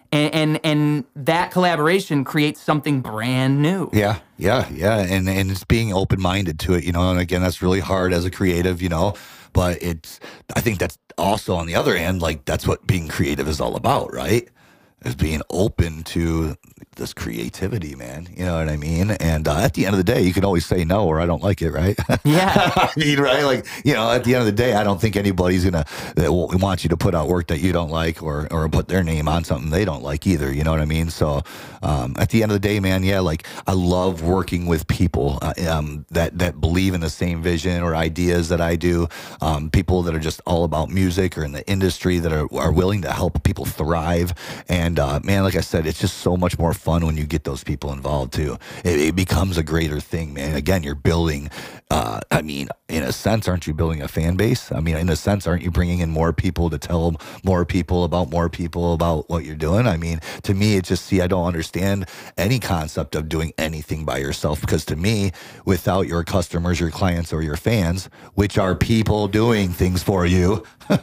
A: And that collaboration creates something brand new.
B: Yeah. And it's being open-minded to it, and again, that's really hard as a creative, but I think that's also on the other end, like, that's what being creative is all about, right? Is being open to this creativity, man. You know what I mean? And at the end of the day, you can always say no or I don't like it, right?
A: Yeah.
B: I mean, right? Like, at the end of the day, I don't think anybody's gonna want you to put out work that you don't like or put their name on something they don't like either. You know what I mean? So at the end of the day, man, yeah, like, I love working with people that believe in the same vision or ideas that I do. People that are just all about music or in the industry that are willing to help people thrive. And man, like I said, it's just so much more fun when you get those people involved too. It becomes a greater thing, man. Again, you're building, I mean, in a sense, aren't you building a fan base? I mean, in a sense, aren't you bringing in more people to tell more people about what you're doing? I mean, to me, it's just, I don't understand any concept of doing anything by yourself, because to me, without your customers, your clients, or your fans, which are people doing things for you,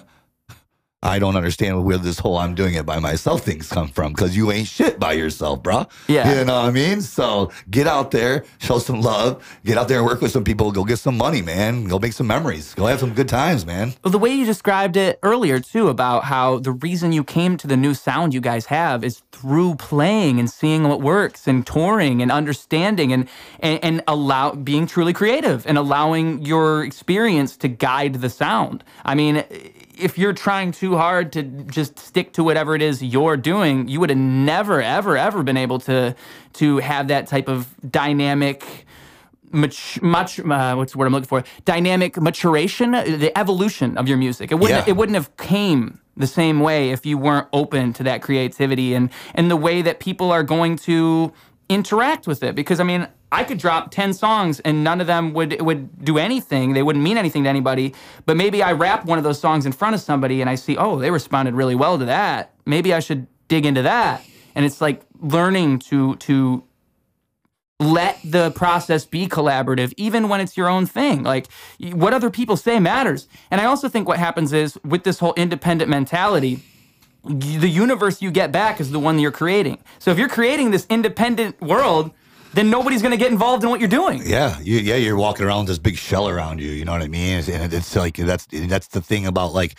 B: I don't understand where this whole I'm doing it by myself things come from, because you ain't shit by yourself, bro.
A: Yeah.
B: You know what I mean? So get out there, show some love, get out there and work with some people, go get some money, man. Go make some memories. Go have some good times, man.
A: Well, the way you described it earlier, too, about how the reason you came to the new sound you guys have is through playing and seeing what works and touring and understanding and being truly creative and allowing your experience to guide the sound. I mean, if you're trying too hard to just stick to whatever it is you're doing, you would have never, ever, ever been able to have that type of dynamic, what's the word I'm looking for? Dynamic maturation, the evolution of your music. It wouldn't have came the same way if you weren't open to that creativity and the way that people are going to interact with it. Because, I mean, I could drop 10 songs and none of them would do anything. They wouldn't mean anything to anybody. But maybe I rap one of those songs in front of somebody and I see, oh, they responded really well to that. Maybe I should dig into that. And it's like learning to let the process be collaborative, even when it's your own thing. Like, what other people say matters. And I also think what happens is, with this whole independent mentality, the universe you get back is the one you're creating. So if you're creating this independent world, then nobody's going to get involved in what you're doing.
B: Yeah, you're walking around with this big shell around you. You know what I mean? And it's like that's the thing about like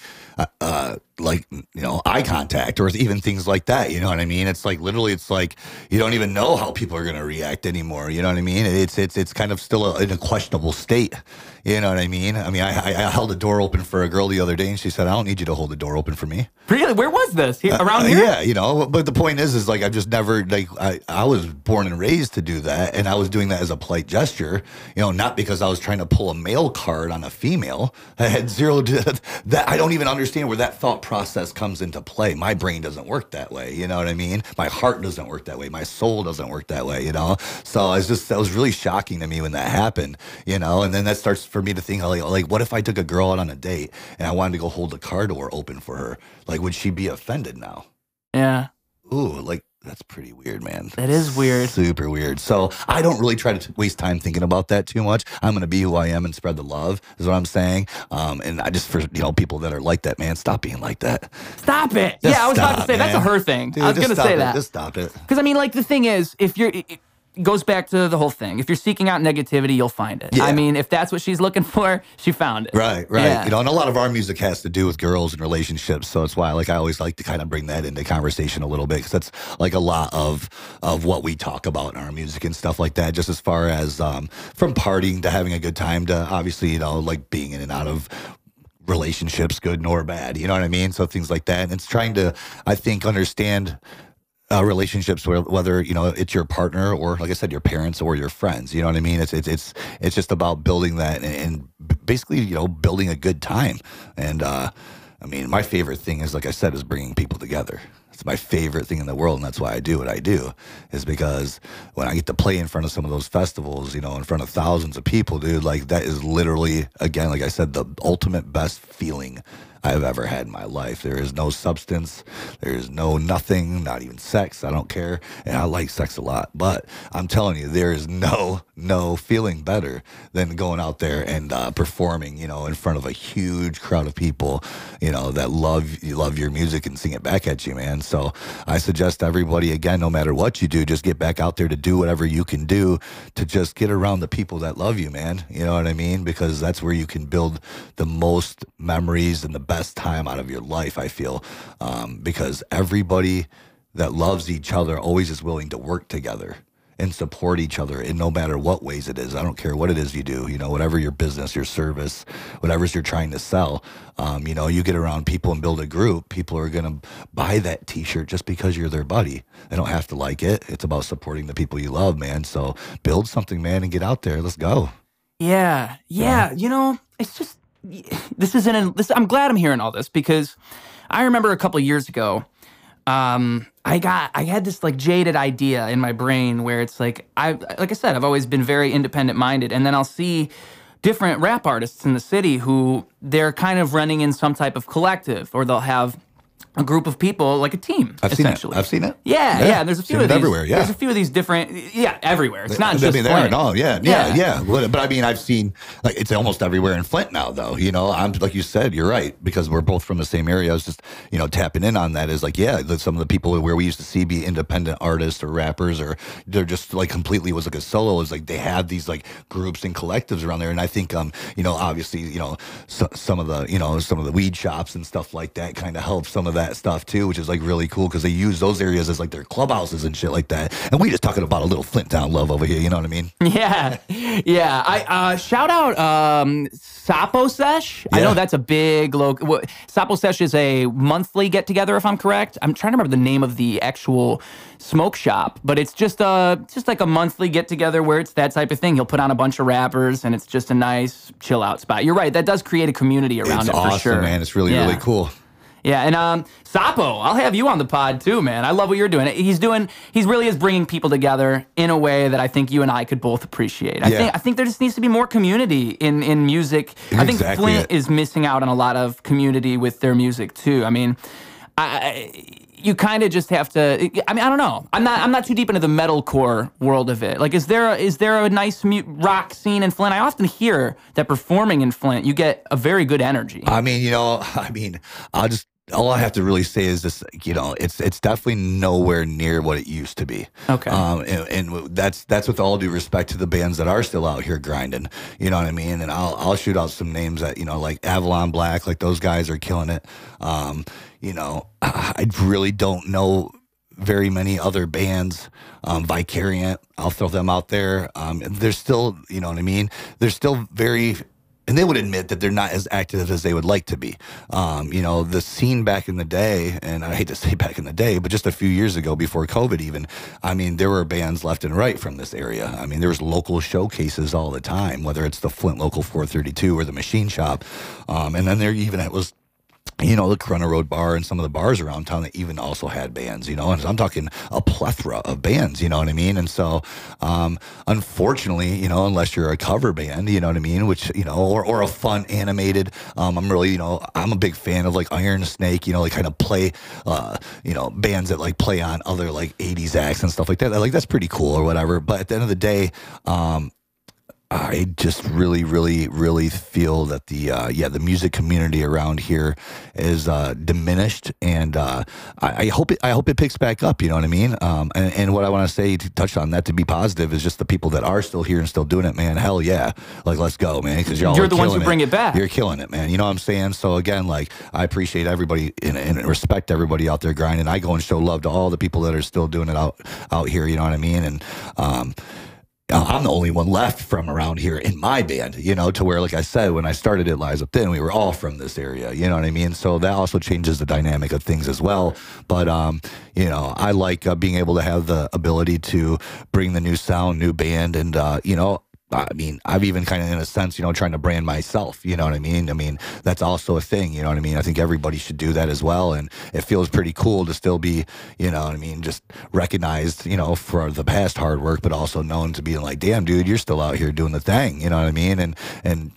B: eye contact or even things like that. You know what I mean? It's like literally, it's like you don't even know how people are going to react anymore. You know what I mean? It's kind of still in a questionable state. You know what I mean? I held a door open for a girl the other day, and she said, "I don't need you to hold the door open for me."
A: Really? Where was this? Around here?
B: Yeah, you know. But the point is like I've just never like I was born and raised to do that, and I was doing that as a polite gesture. You know, not because I was trying to pull a male card on a female. I had zero that. I don't even understand where that thought process comes into play. My brain doesn't work that way. You know what I mean? My heart doesn't work that way. My soul doesn't work that way. You know. So that was really shocking to me when that happened. You know, and then that starts for me to think like, what if I took a girl out on a date and I wanted to go hold the car door open for her? Like, would she be offended now?
A: Yeah.
B: Ooh, like, that's pretty weird, man.
A: That is weird.
B: Super weird. So I don't really try to waste time thinking about that too much. I'm going to be who I am and spread the love is what I'm saying. And I just, for, people that are like that, man, stop being like that.
A: Stop it.
B: Just
A: I was about to say,
B: man.
A: that's a her thing.
B: Dude,
A: I was going to say that.
B: Just stop it.
A: Because, I mean, like, the thing is, if you're... It goes back to the whole thing. If you're seeking out negativity, you'll find it.
B: Yeah.
A: I mean, if that's what she's looking for, she found it.
B: Right.
A: Yeah.
B: You know, and a lot of our music has to do with girls and relationships. So it's why, I always like to kind of bring that into conversation a little bit, because that's like a lot of what we talk about in our music and stuff like that. Just as far as from partying to having a good time to obviously, like being in and out of relationships, good nor bad. You know what I mean? So things like that. And it's trying to, I think, understand relationships whether it's your partner or, like I said, your parents or your friends. You know what I mean? It's just about building that and basically building a good time. And my favorite thing is, like I said, is bringing people together. It's my favorite thing in the world, and that's why I do what I do, is because when I get to play in front of some of those festivals, in front of thousands of people, dude, like that is literally, again, like I said, the ultimate best feeling I've ever had in my life. There is no substance. There is no nothing, not even sex. I don't care. And I like sex a lot. But I'm telling you, there is no feeling better than going out there and performing, in front of a huge crowd of people, that love your music and sing it back at you, man. So I suggest everybody, again, no matter what you do, just get back out there to do whatever you can do to just get around the people that love you, man. You know what I mean? Because that's where you can build the most memories and the best time out of your life, I feel, because everybody that loves each other always is willing to work together and support each other in no matter what ways it is. I don't care what it is you do, whatever your business, your service, whatever you're trying to sell, you get around people and build a group, people are going to buy that t-shirt just because you're their buddy. They don't have to like it. It's about supporting the people you love, man. So build something, man, and get out there. Let's go.
A: Yeah. It's just, I'm glad I'm hearing all this, because I remember a couple of years ago, I had this like jaded idea in my brain where it's like I said, I've always been very independent minded, and then I'll see different rap artists in the city who they're kind of running in some type of collective, or they'll have a group of people, like a team, essentially.
B: I've seen it.
A: Yeah. There's a few of these.
B: Everywhere, yeah.
A: There's a few of these different, everywhere. It's not just Flint.
B: Yeah. But I've seen, like, it's almost everywhere in Flint now, though. I'm, like you said, you're right, because we're both from the same area. I was just, tapping in on that is like, some of the people where we used to see be independent artists or rappers, or they're just like completely was like a solo, is like they have these like groups and collectives around there. And I think, obviously, some of the weed shops and stuff like that kind of help some of that stuff too, which is like really cool, because they use those areas as like their clubhouses and shit like that. And we just talking about a little Flint town love over here, you know what I mean?
A: Yeah. I shout out Sapo Sesh.
B: Yeah.
A: I know that's a big Sapo Sesh is a monthly get together, if I'm correct. I'm trying to remember the name of the actual smoke shop, but it's just like a monthly get together where it's that type of thing. He'll put on a bunch of rappers, and it's just a nice chill out spot. You're right, that does create a community around it,
B: awesome,
A: for sure.
B: Man. It's really really cool.
A: Yeah, and Sapo, I'll have you on the pod too, man. I love what you're doing. He really is bringing people together in a way that I think you and I could both appreciate. I think there just needs to be more community in music. I think Flint is missing out on a lot of community with their music too. I mean, you kind of just have to. I don't know. I'm not too deep into the metalcore world of it. Like, is there a nice rock scene in Flint? I often hear that performing in Flint, you get a very good energy.
B: All I have to really say is this, it's definitely nowhere near what it used to be.
A: Okay.
B: And that's with all due respect to the bands that are still out here grinding. You know what I mean? And I'll shoot out some names that, like Avalon Black, like those guys are killing it. I really don't know very many other bands. Vicariant, I'll throw them out there. They're still, you know what I mean? They're still very and they would admit that they're not as active as they would like to be. The scene back in the day, and I hate to say back in the day, but just a few years ago before COVID even, I mean, there were bands left and right from this area. I mean, there was local showcases all the time, whether it's the Flint Local 432 or the Machine Shop. And then there even it was the Corona Road Bar and some of the bars around town that even also had bands, and I'm talking a plethora of bands, you know what I mean? And so, unfortunately, unless you're a cover band, you know what I mean? Which, or a fun animated, I'm really, I'm a big fan of like Iron Snake, like kind of play, bands that like play on other like 80s acts and stuff like that. Like, that's pretty cool or whatever. But at the end of the day, I just really, really, really feel that the music community around here is diminished, and I hope it picks back up. You know what I mean? And what I want to say to touch on that, to be positive, is just the people that are still here and still doing it, man. Hell yeah, like let's go, man, because you're
A: the ones who bring it back.
B: You're killing it, man. You know what I'm saying? So again, like, I appreciate everybody and respect everybody out there grinding. I go and show love to all the people that are still doing it out here. You know what I mean? And I'm the only one left from around here in my band, to where, like I said, when I started It Lies Within, we were all from this area, you know what I mean? So that also changes the dynamic of things as well. But, I like being able to have the ability to bring the new sound, new band, and, I mean, I've even kind of, in a sense, trying to brand myself, you know what I mean? I mean, that's also a thing, you know what I mean? I think everybody should do that as well. And it feels pretty cool to still be, you know what I mean, just recognized, for the past hard work, but also known to be like, damn, dude, you're still out here doing the thing, you know what I mean? And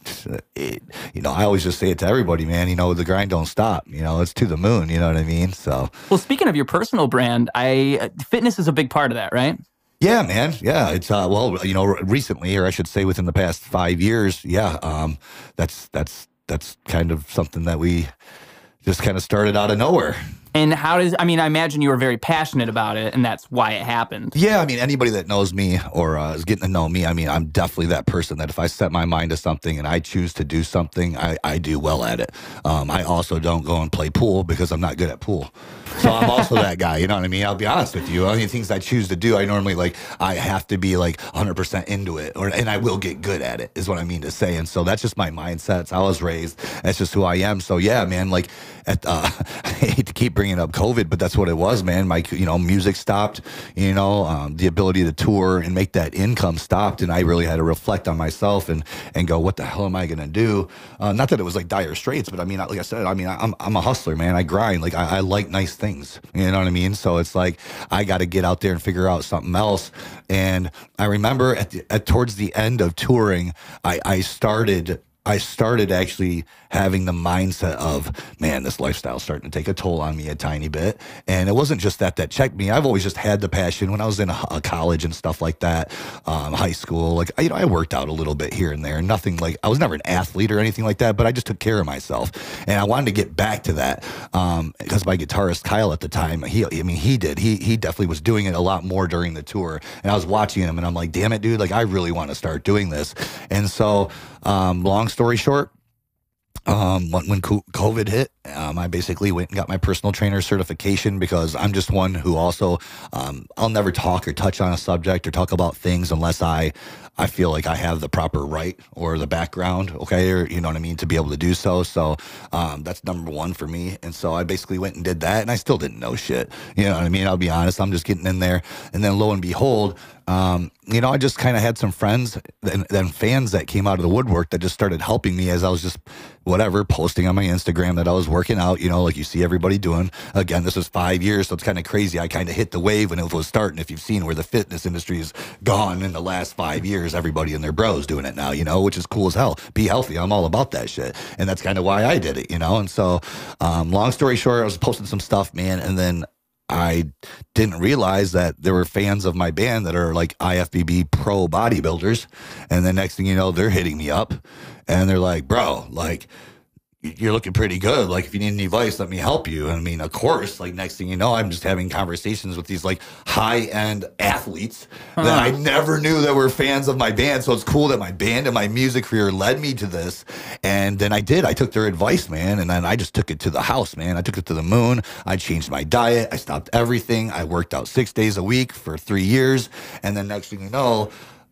B: I always just say it to everybody, man, the grind don't stop, it's to the moon, you know what I mean? So. Well,
A: speaking of your personal brand, fitness is a big part of that, right?
B: Yeah, man. Yeah, it's recently, or I should say within the past 5 years. Yeah, that's kind of something that we just kind of started out of nowhere.
A: And I imagine you were very passionate about it, and that's why it happened.
B: Yeah, I mean, anybody that knows me or is getting to know me, I mean, I'm definitely that person that if I set my mind to something and I choose to do something, I do well at it. I also don't go and play pool because I'm not good at pool. So I'm also that guy, you know what I mean? I'll be honest with you. Any things I choose to do, I normally I have to be 100% into it, and I will get good at it, is what I mean to say. And so that's just my mindset. It's how I was raised. That's just who I am. So yeah, man, I hate to keep bringing up COVID, but that's what it was, man. My, music stopped, the ability to tour and make that income stopped. And I really had to reflect on myself and go, what the hell am I going to do? Not that it was like dire straits, but I mean, like I said, I'm a hustler, man. I grind. I like nice things, you know what I mean? So it's like, I got to get out there and figure out something else. And I remember towards the end of touring, I started actually having the mindset of, man, this lifestyle's starting to take a toll on me a tiny bit. And it wasn't just that checked me. I've always just had the passion when I was in a college and stuff like that, high school. I worked out a little bit here and there. Nothing I was never an athlete or anything like that, but I just took care of myself. And I wanted to get back to that because my guitarist, Kyle, at the time, he definitely was doing it a lot more during the tour. And I was watching him and I'm like, damn it, dude, I really want to start doing this. And so, long story short, when COVID hit, I basically went and got my personal trainer certification because I'm just one who also, I'll never talk or touch on a subject or talk about things unless I feel like I have the proper right or the background, okay, or you know what I mean, to be able to do so. So that's number one for me. And so I basically went and did that, and I still didn't know shit. You know what I mean? I'll be honest. I'm just getting in there, and then lo and behold, I just kind of had some friends and fans that came out of the woodwork that just started helping me as I was just posting on my Instagram that I was working out, like you see everybody doing. Again, this was 5 years, so it's kind of crazy. I kind of hit the wave when it was starting. If you've seen where the fitness industry has gone in the last 5 years, everybody and their bros doing it now, which is cool as hell. Be healthy. I'm all about that shit. And that's kind of why I did it, And so, long story short, I was posting some stuff, man, and then I didn't realize that there were fans of my band that are IFBB pro bodybuilders. And the next thing you know, they're hitting me up and they're like, bro, you're looking pretty good. If you need any advice, let me help you. And I mean, of course, next thing you know, I'm just having conversations with these high-end athletes that I never knew that were fans of my band. So it's cool that my band and my music career led me to this. And then I took their advice, man. And then I just took it to the house, man. I took it to the moon. I changed my diet. I stopped everything. I worked out 6 days a week for 3 years. And then next thing you know,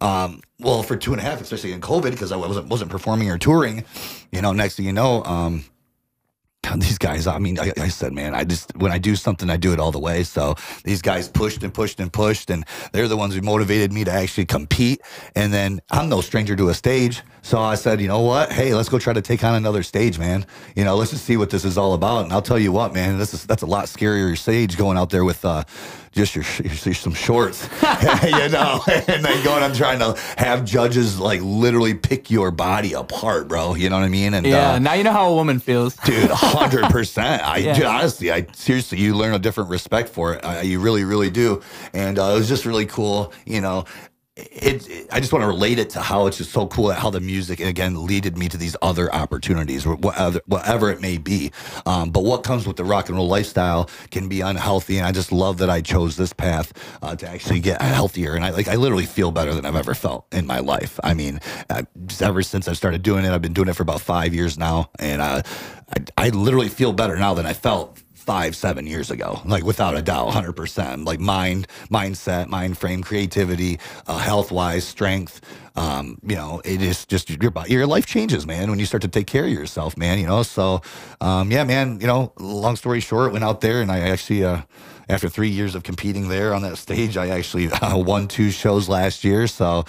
B: Well, for 2.5, especially in COVID, because I wasn't performing or touring, next thing you know, these guys, I mean, I said, man, when I do something, I do it all the way. So these guys pushed and pushed and pushed, and they're the ones who motivated me to actually compete. And then I'm no stranger to a stage. So I said, you know what? Hey, let's go try to take on another stage, man. Let's just see what this is all about. And I'll tell you what, man, that's a lot scarier stage going out there with just some shorts, and then going and trying to have judges like literally pick your body apart, bro. You know what I mean? And
A: yeah, now you know how a woman feels,
B: dude. 100%. Dude, honestly, seriously, you learn a different respect for it. You really, really do. And it was just really cool, I just want to relate it to how it's just so cool how the music, again, leaded me to these other opportunities, whatever it may be. But what comes with the rock and roll lifestyle can be unhealthy. And I just love that I chose this path to actually get healthier. And I literally feel better than I've ever felt in my life. I mean, just ever since I started doing it, I've been doing it for about 5 years now. And I literally feel better now than I felt 5-7 years ago, like without a doubt, 100%. Like mindset, mind frame, creativity, health wise, strength. It is just your life changes, man, when you start to take care of yourself, man. So yeah, man. Long story short, went out there and I actually after 3 years of competing there on that stage, I actually won 2 shows last year. So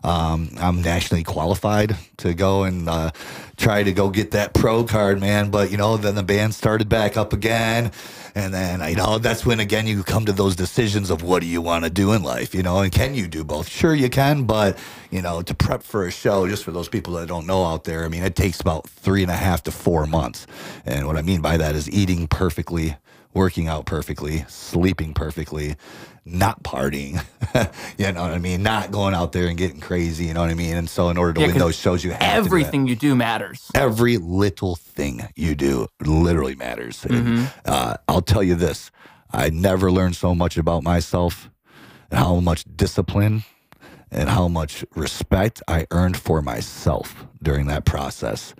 B: I'm nationally qualified to go and try to go get that pro card, man. But, then the band started back up again. And then, that's when, again, you come to those decisions of what do you want to do in life, and can you do both? Sure, you can. But, to prep for a show, just for those people that don't know out there, I mean, it takes about 3.5 to 4 months. And what I mean by that is eating perfectly, working out perfectly, sleeping perfectly, not partying, you know what I mean? Not going out there and getting crazy, you know what I mean? And so in order to win those shows, you have
A: everything you do matters.
B: Every little thing you do literally matters. Mm-hmm. And I'll tell you this, I never learned so much about myself and how much discipline and how much respect I earned for myself during that process.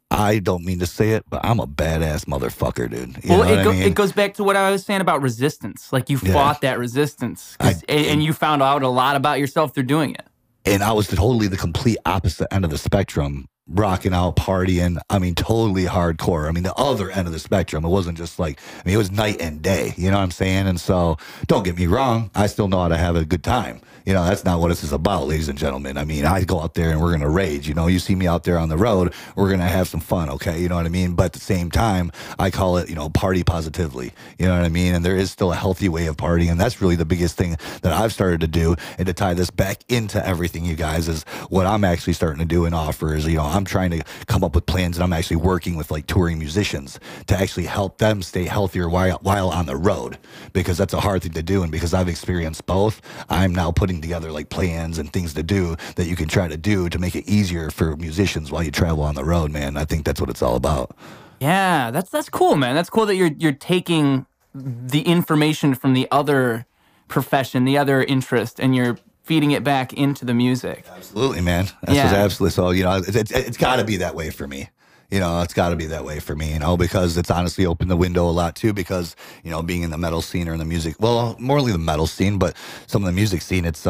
B: I don't mean to say it, but I'm a badass motherfucker, dude.
A: It goes back to what I was saying about resistance. Like you fought that resistance, and you found out a lot about yourself through doing it.
B: And I was totally the complete opposite end of the spectrum, rocking out, partying. I mean, totally hardcore. I mean, the other end of the spectrum. It wasn't just like, it was night and day. You know what I'm saying? And so, don't get me wrong. I still know how to have a good time. That's not what this is about, ladies and gentlemen. I mean, I go out there and we're going to rage. You see me out there on the road, we're going to have some fun, okay? You know what I mean? But at the same time, I call it, party positively. You know what I mean? And there is still a healthy way of partying. And that's really the biggest thing that I've started to do. And to tie this back into everything, you guys, is what I'm actually starting to do and offer is, I'm trying to come up with plans, and I'm actually working with like touring musicians to actually help them stay healthier while on the road, because that's a hard thing to do. And because I've experienced both, I'm now putting together like plans and things to do that you can try to do to make it easier for musicians while you travel on the road, man. I think that's what it's all about.
A: Yeah, that's cool, man. That's cool that you're taking the information from the other profession, the other interest, and you're feeding it back into the music.
B: Absolutely, man. That's absolutely. So, it's got to be that way for me. It's got to be that way for me, because it's honestly opened the window a lot too, because, being in the metal scene or in the music, well, morely the metal scene, but some of the music scene, it's,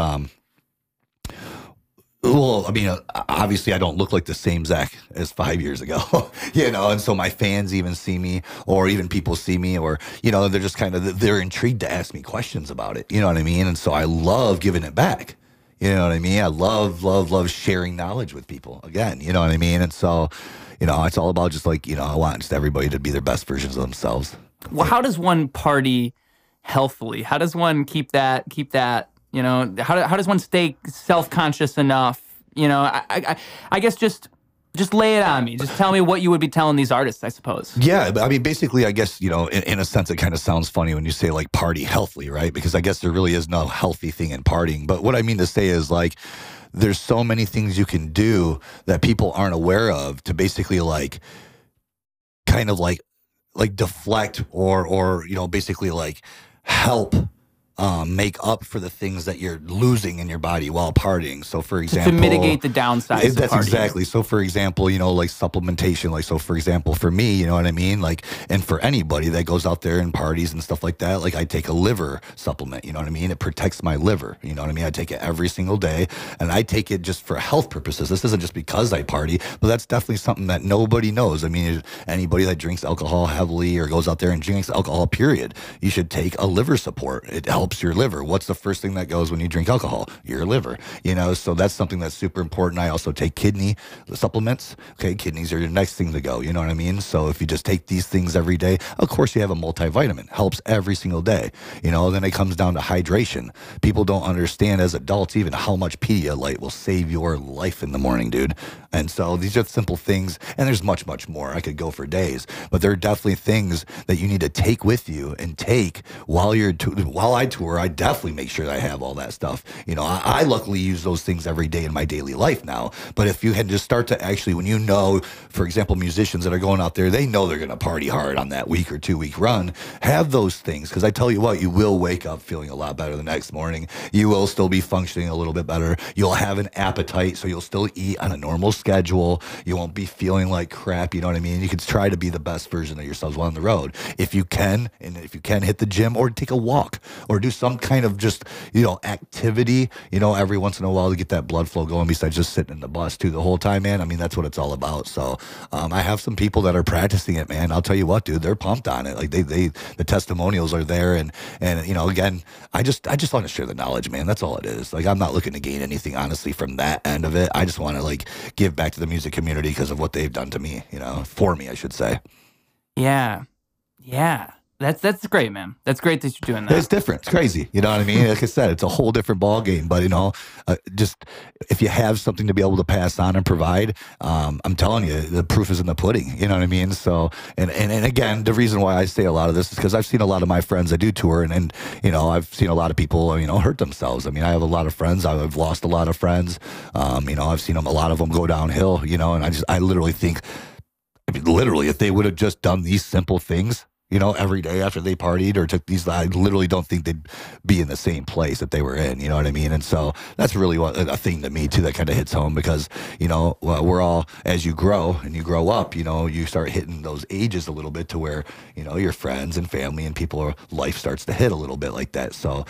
B: well, I mean, obviously I don't look like the same Zach as 5 years ago, and so my fans even see me, or even people see me, or, they're just they're intrigued to ask me questions about it. You know what I mean? And so I love giving it back. You know what I mean? I love sharing knowledge with people again, you know what I mean? And so, it's all about just like, I want just everybody to be their best versions of themselves.
A: Well, how does one party healthily? How does one keep that, how does one stay self-conscious enough? I guess just lay it on me. Just tell me what you would be telling these artists, I suppose.
B: Yeah, but I mean, basically, I guess, in a sense, it kind of sounds funny when you say like party healthily, right? Because I guess there really is no healthy thing in partying. But what I mean to say is like, there's so many things you can do that people aren't aware of to basically like kind of like deflect or basically like help make up for the things that you're losing in your body while partying. So, for
A: To
B: example,
A: mitigate the downsides.
B: that's
A: of partying.
B: exactly. So, for example, like supplementation, like, so for example, for me, you know what I mean? Like, and for anybody that goes out there and parties and stuff like that, like, I take a liver supplement, you know what I mean? It protects my liver, you know what I mean? I take it every single day, and I take it just for health purposes. This isn't just because I party, but that's definitely something that nobody knows. I mean, anybody that drinks alcohol heavily or goes out there and drinks alcohol, period, you should take a liver support. It helps your liver. What's the first thing that goes when you drink alcohol? Your liver, so that's something that's super important. I also take kidney supplements. Okay, kidneys are your next thing to go, you know what I mean? So if you just take these things every day, of course you have a multivitamin, helps every single day, then it comes down to hydration. People don't understand as adults even how much Pedialyte will save your life in the morning, dude. And so these are simple things, and there's much, much more. I could go for days, but there are definitely things that you need to take with you and take while while I tour. I definitely make sure that I have all that stuff. I luckily use those things every day in my daily life now. But if you had just start to actually, when for example, musicians that are going out there, they know they're going to party hard on that week or 2 week run, have those things. Because I tell you what, you will wake up feeling a lot better the next morning. You will still be functioning a little bit better. You'll have an appetite, so you'll still eat on a normal schedule. You won't be feeling like crap, you know what I mean? You can try to be the best version of yourselves while on the road. If you can hit the gym or take a walk or do some kind of just, activity, every once in a while to get that blood flow going besides just sitting in the bus too the whole time, man. I mean, that's what it's all about. So I have some people that are practicing it, man. I'll tell you what, dude, they're pumped on it. Like the testimonials are there. And again, I just want to share the knowledge, man. That's all it is. Like, I'm not looking to gain anything, honestly, from that end of it. I just want to give back to the music community because of what they've done to me, for me, I should say.
A: Yeah. That's great, man. That's great that you're doing that.
B: It's different. It's crazy. You know what I mean? Like I said, it's a whole different ball game. But just if you have something to be able to pass on and provide, I'm telling you, the proof is in the pudding. You know what I mean? So, and again, the reason why I say a lot of this is because I've seen a lot of my friends that do tour, and I've seen a lot of people hurt themselves. I mean, I have a lot of friends. I've lost a lot of friends. I've seen a lot of them go downhill. And I literally think, if they would have just done these simple things, every day after they partied or took these, I literally don't think they'd be in the same place that they were in, you know what I mean? And so that's really a thing to me too that kind of hits home because, we're all, as you grow and you grow up, you start hitting those ages a little bit to where, your friends and family and people, life starts to hit a little bit like that. So,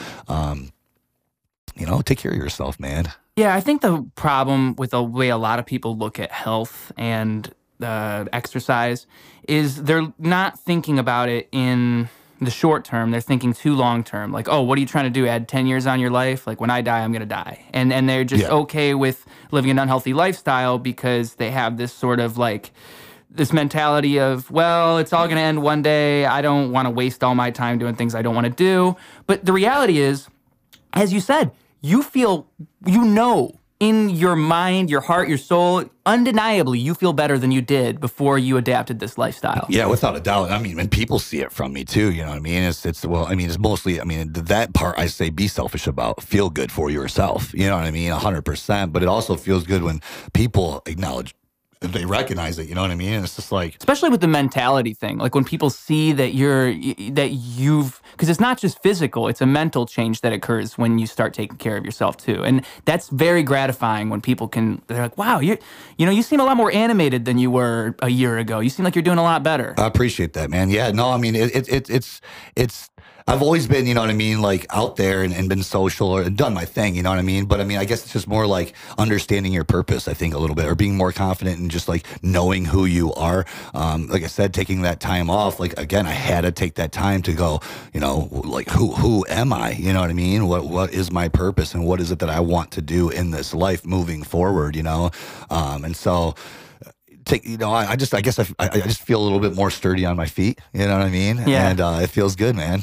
B: take care of yourself, man.
A: Yeah, I think the problem with the way a lot of people look at health and exercise is they're not thinking about it in the short term. They're thinking too long term. Like, oh, what are you trying to do? Add 10 years on your life? Like, when I die, I'm going to die. And they're just okay with living an unhealthy lifestyle because they have this sort of this mentality of, well, it's all going to end one day. I don't want to waste all my time doing things I don't want to do. But the reality is, as you said, you feel, in your mind, your heart, your soul, undeniably, you feel better than you did before you adapted this lifestyle.
B: Yeah, without a doubt. I mean, when people see it from me too, you know what I mean? It's mostly, that part I say be selfish about, feel good for yourself, you know what I mean? 100%. But it also feels good when people acknowledge, they recognize it, you know what I mean? And it's just
A: especially with the mentality thing, like when people see that because it's not just physical, it's a mental change that occurs when you start taking care of yourself too. And that's very gratifying when people they're like, wow, you seem a lot more animated than you were a year ago. You seem like you're doing a lot better.
B: I appreciate that, man. Yeah, no, I mean, it's I've always been, you know what I mean, out there and been social and done my thing, you know what I mean? But I guess it's just more understanding your purpose, I think, a little bit, or being more confident in just knowing who you are. Like I said, taking that time off, again, I had to take that time to go, who am I? You know what I mean? What is my purpose and what is it that I want to do in this life moving forward, And so, I just feel a little bit more sturdy on my feet, you know what I mean?
A: Yeah.
B: And it feels good, man.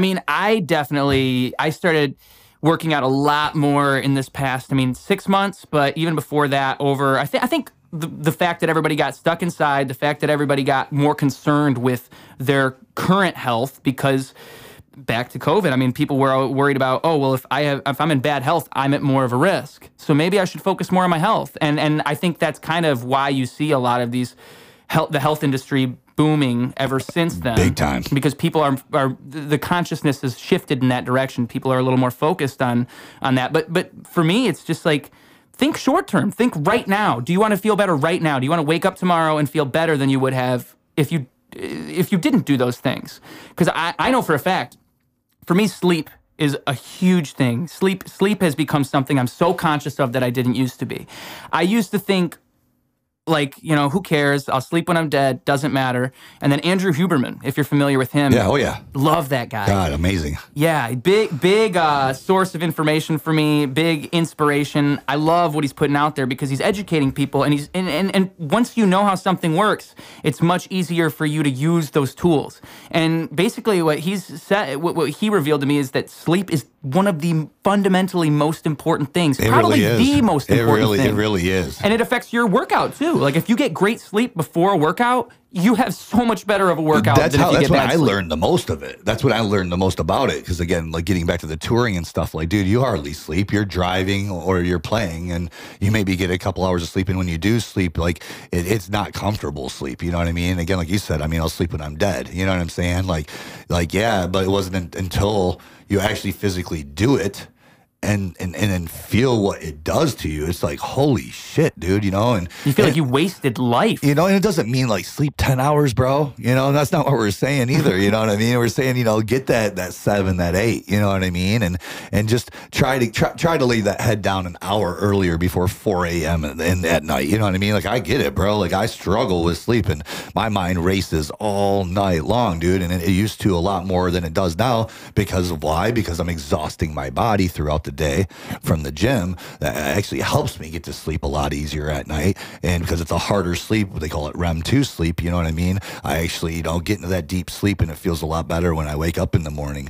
A: I started working out a lot more in this past, 6 months, but even before that, I think the fact that everybody got stuck inside, the fact that everybody got more concerned with their current health because back to COVID, people were worried about, oh, well, if I'm in bad health, I'm at more of a risk. So maybe I should focus more on my health. And I think that's kind of why you see a lot of the health industry booming ever since then.
B: Big time.
A: Because people are the consciousness has shifted in that direction. People are a little more focused on that. But for me, it's just like, think short term. Think right now. Do you want to feel better right now? Do you want to wake up tomorrow and feel better than you would have if you didn't do those things? Because I know for a fact, for me, sleep is a huge thing. Sleep has become something I'm so conscious of that I didn't used to be. I used to think, like, who cares? I'll sleep when I'm dead. Doesn't matter. And then Andrew Huberman, if you're familiar with him.
B: Yeah, oh yeah.
A: Love that guy.
B: God, amazing.
A: Yeah, big source of information for me, big inspiration. I love what he's putting out there because he's educating people, and and once you know how something works, it's much easier for you to use those tools. And basically what he's said, what he revealed to me is that sleep is one of the fundamentally most important things.
B: It
A: Probably
B: really is.
A: The most important thing.
B: It really is.
A: And it affects your workout too. Like if you get great sleep before a workout, you have so much better of a workout than if you get bad sleep.
B: That's when I learned the most of it. That's when I learned the most about it. Because again, like getting back to the touring and stuff, like, dude, you hardly sleep. You're driving or you're playing, and you maybe get a couple hours of sleep. And when you do sleep, like it's not comfortable sleep. You know what I mean? Again, like you said, I mean, I'll sleep when I'm dead. You know what I'm saying? Like yeah, but it wasn't until you actually physically do it and then feel what it does to you. It's like, holy shit, dude, and
A: you feel like you wasted life.
B: And it doesn't mean like sleep 10 hours, bro. That's not what we're saying either. You know what I mean? We're saying, get that 7, that 8, you know what I mean? And just try to lay that head down an hour earlier before 4 a.m. and at night. You know what I mean? Like I get it, bro. Like I struggle with sleep and my mind races all night long, dude. And it used to a lot more than it does now because of why? Because I'm exhausting my body throughout the day from the gym. That actually helps me get to sleep a lot easier at night, and because it's a harder sleep, they call it REM2 sleep, you know what I mean? I actually get into that deep sleep, and it feels a lot better when I wake up in the morning,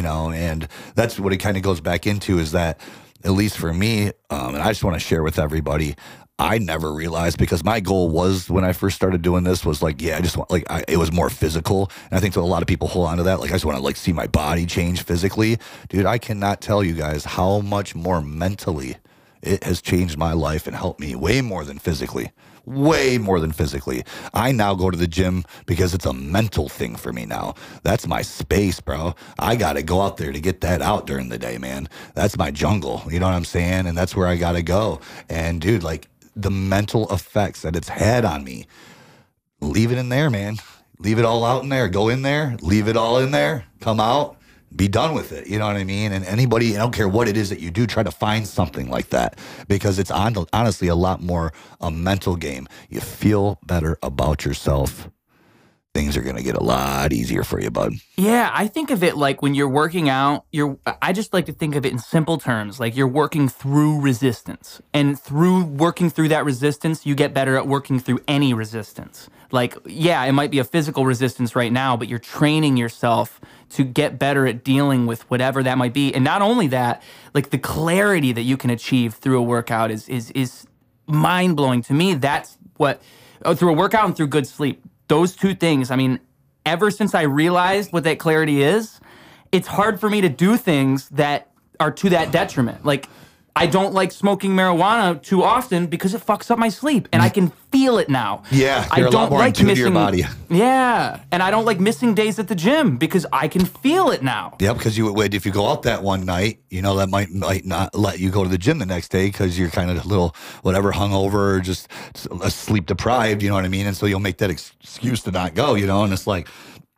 B: and that's what it kind of goes back into, is that, at least for me, and I just want to share with everybody, I never realized, because my goal was, when I first started doing this, was like, yeah, I just want, like, it was more physical. And I think that a lot of people hold on to that. Like, I just want to, like, see my body change physically. Dude, I cannot tell you guys how much more mentally it has changed my life and helped me way more than physically. Way more than physically. I now go to the gym because it's a mental thing for me now. That's my space, bro. I got to go out there to get that out during the day, man. That's my jungle. You know what I'm saying? And that's where I got to go. And, dude, like, the mental effects that it's had on me, leave it in there, man. Leave it all out in there. Go in there, leave it all in there, come out, be done with it. You know what I mean? And anybody, I don't care what it is that you do, try to find something like that, because it's honestly a lot more a mental game. You feel better about yourself, things are going to get a lot easier for you, bud.
A: Yeah, I think of it like when you're working out, I just like to think of it in simple terms. Like you're working through resistance. And through working through that resistance, you get better at working through any resistance. Like, yeah, it might be a physical resistance right now, but you're training yourself to get better at dealing with whatever that might be. And not only that, like the clarity that you can achieve through a workout is mind-blowing to me. That's what, through a workout and through good sleep. Those two things, I mean, ever since I realized what that clarity is, it's hard for me to do things that are to that detriment. Like, I don't like smoking marijuana too often because it fucks up my sleep, and I can feel it now.
B: Yeah,
A: I don't like missing
B: your body.
A: Yeah, and I don't like missing days at the gym because I can feel it now.
B: Yeah, because if you go out that one night, that might not let you go to the gym the next day because you're kind of a little whatever hungover or just sleep deprived. You know what I mean? And so you'll make that excuse to not go. And it's like,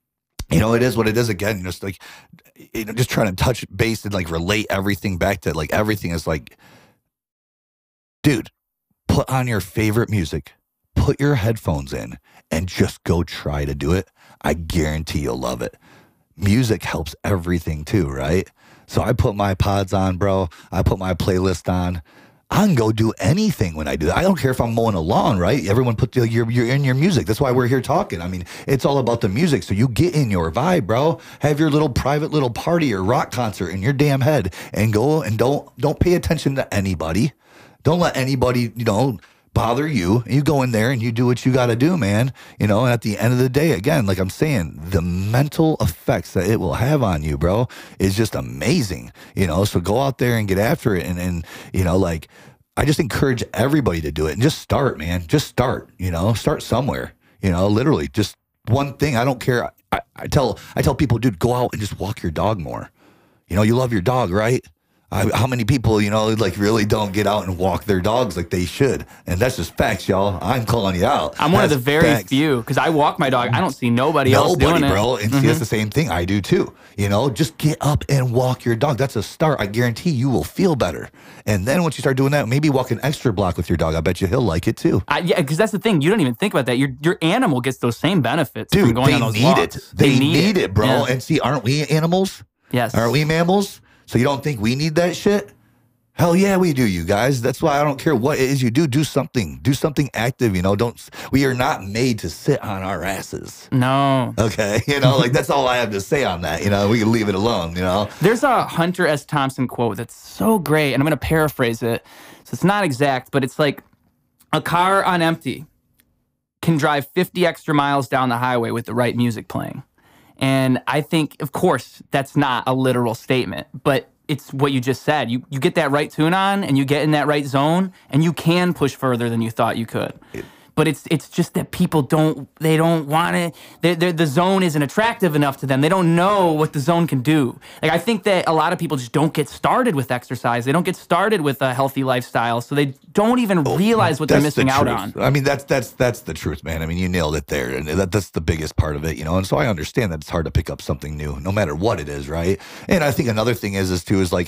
B: it is what it is again. Just like, just trying to touch base and like relate everything back to like everything is like, dude, put on your favorite music, put your headphones in, and just go try to do it. I guarantee you'll love it. Music helps everything too, right? So I put my pods on, bro. I put my playlist on. I can go do anything when I do that. I don't care if I'm mowing a lawn, right? Everyone put you're in your music. That's why we're here talking. I mean, it's all about the music. So you get in your vibe, bro. Have your little private little party or rock concert in your damn head and go, and don't pay attention to anybody. Don't let anybody, bother you. You go in there and you do what you got to do, man. And at the end of the day, again, like I'm saying, the mental effects that it will have on you, bro, is just amazing. So go out there and get after it. And like, I just encourage everybody to do it and just start, man. Just start, start somewhere, literally just one thing. I don't care. I tell people, dude, go out and just walk your dog more. You know, you love your dog, right? How many people, you know, like really don't get out and walk their dogs like they should? And that's just facts, y'all. I'm calling you out.
A: I'm one of the very few, because I walk my dog. I don't see nobody else doing it.
B: Bro. And see, that's the same thing. I do too. You know, just get up and walk your dog. That's a start. I guarantee you will feel better. And then once you start doing that, maybe walk an extra block with your dog. I bet you he'll like it too.
A: Yeah, because that's the thing. You don't even think about that. Your animal gets those same benefits from going on those walks.
B: They need it, bro. Yeah. And see, aren't we animals?
A: Yes.
B: Aren't we mammals? So you don't think we need that shit? Hell yeah, we do, you guys. That's why I don't care what it is you do. Do something. Do something active, you know. We are not made to sit on our asses.
A: No.
B: Okay. You know, like that's all I have to say on that. You know, we can leave it alone, you know.
A: There's a Hunter S. Thompson quote that's so great, and I'm going to paraphrase it. So it's not exact, but it's like a car on empty can drive 50 extra miles down the highway with the right music playing. And I think, of course, that's not a literal statement, but it's what you just said. You get that right tune on and you get in that right zone and you can push further than you thought you could. But it's just that people don't want to, the zone isn't attractive enough to them. They don't know what the zone can do. Like, I think that a lot of people just don't get started with exercise. They don't get started with a healthy lifestyle. So they don't even realize what they're missing out on.
B: I mean, that's the truth, man. I mean, you nailed it there. And that's the biggest part of it, you know? And so I understand that it's hard to pick up something new, no matter what it is, right? And I think another thing is like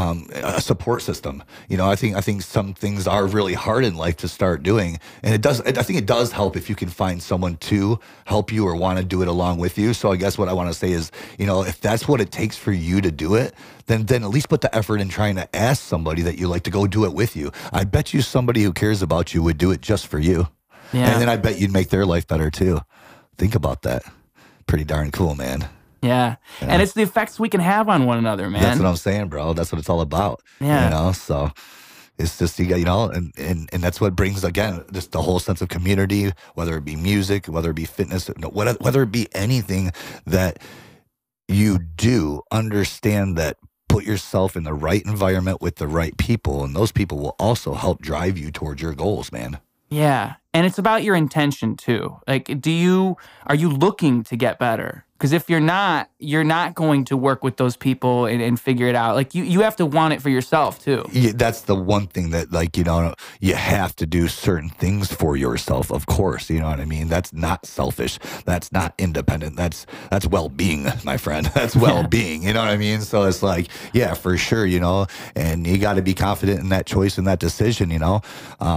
B: a support system. You know, I think some things are really hard in life to start doing. And I think it does help if you can find someone to help you or want to do it along with you. So I guess what I want to say is, you know, if that's what it takes for you to do it, then at least put the effort in trying to ask somebody that you like to go do it with you. I bet you somebody who cares about you would do it just for you. Yeah. And then I bet you'd make their life better too. Think about that. Pretty darn cool, man.
A: Yeah. And it's the effects we can have on one another, man.
B: That's what I'm saying, bro. That's what it's all about.
A: Yeah.
B: You know, so it's just, you know, and that's what brings, again, just the whole sense of community, whether it be music, whether it be fitness, whether it be anything that you do. Understand that, put yourself in the right environment with the right people, and those people will also help drive you towards your goals, man.
A: Yeah. And it's about your intention too. Like, are you looking to get better? Because if you're not going to work with those people and figure it out. Like, you have to want it for yourself too.
B: Yeah, that's the one thing that, like, you know, you have to do certain things for yourself, of course. You know what I mean? That's not selfish. That's not independent. That's well-being, my friend. That's well-being. You know what I mean? So it's like, yeah, for sure, you know, and you got to be confident in that choice and that decision, you know.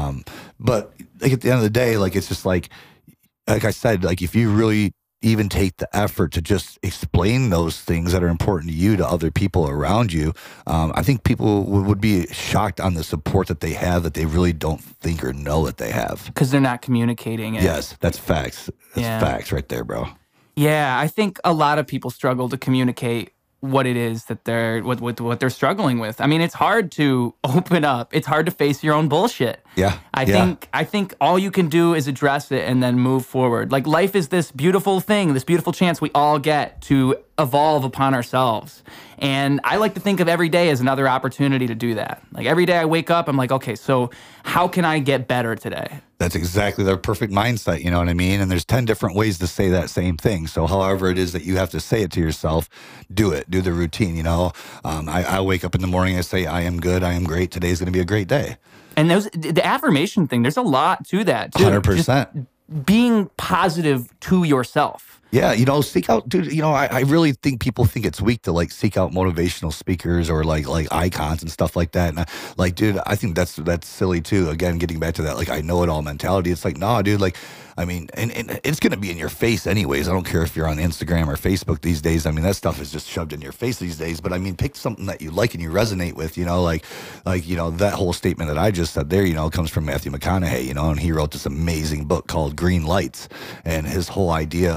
B: But like, at the end of the day, like, it's just like I said, like, if you really even take the effort to just explain those things that are important to you to other people around you, I think people would be shocked on the support that they have that they really don't think or know that they have.
A: Because they're not communicating it.
B: Yes, that's facts. That's facts right there, bro.
A: Yeah, I think a lot of people struggle to communicate what it is that what they're struggling with. I mean, it's hard to open up. It's hard to face your own bullshit.
B: Yeah.
A: I think all you can do is address it and then move forward. Like, life is this beautiful thing, this beautiful chance we all get to evolve upon ourselves. And I like to think of every day as another opportunity to do that. Like, every day I wake up, I'm like, okay, so how can I get better today?
B: That's exactly the perfect mindset, you know what I mean? And there's 10 different ways to say that same thing. So however it is that you have to say it to yourself, do it. Do the routine, you know? I wake up in the morning, I say, I am good, I am great, today's going to be a great day.
A: And the affirmation thing, there's a lot to that, too.
B: 100%.
A: Just being positive to yourself.
B: Yeah, you know, seek out, dude, you know, I really think people think it's weak to, like, seek out motivational speakers or like icons and stuff like that. And like, dude, I think that's silly too. Again, getting back to that, like, I know it all mentality. It's like, nah, dude, like, I mean, and it's going to be in your face anyways. I don't care if you're on Instagram or Facebook these days. I mean, that stuff is just shoved in your face these days. But I mean, pick something that you like and you resonate with, you know, like, you know, that whole statement that I just said there, you know, comes from Matthew McConaughey, you know, and he wrote this amazing book called Green Lights. And his whole idea of green lights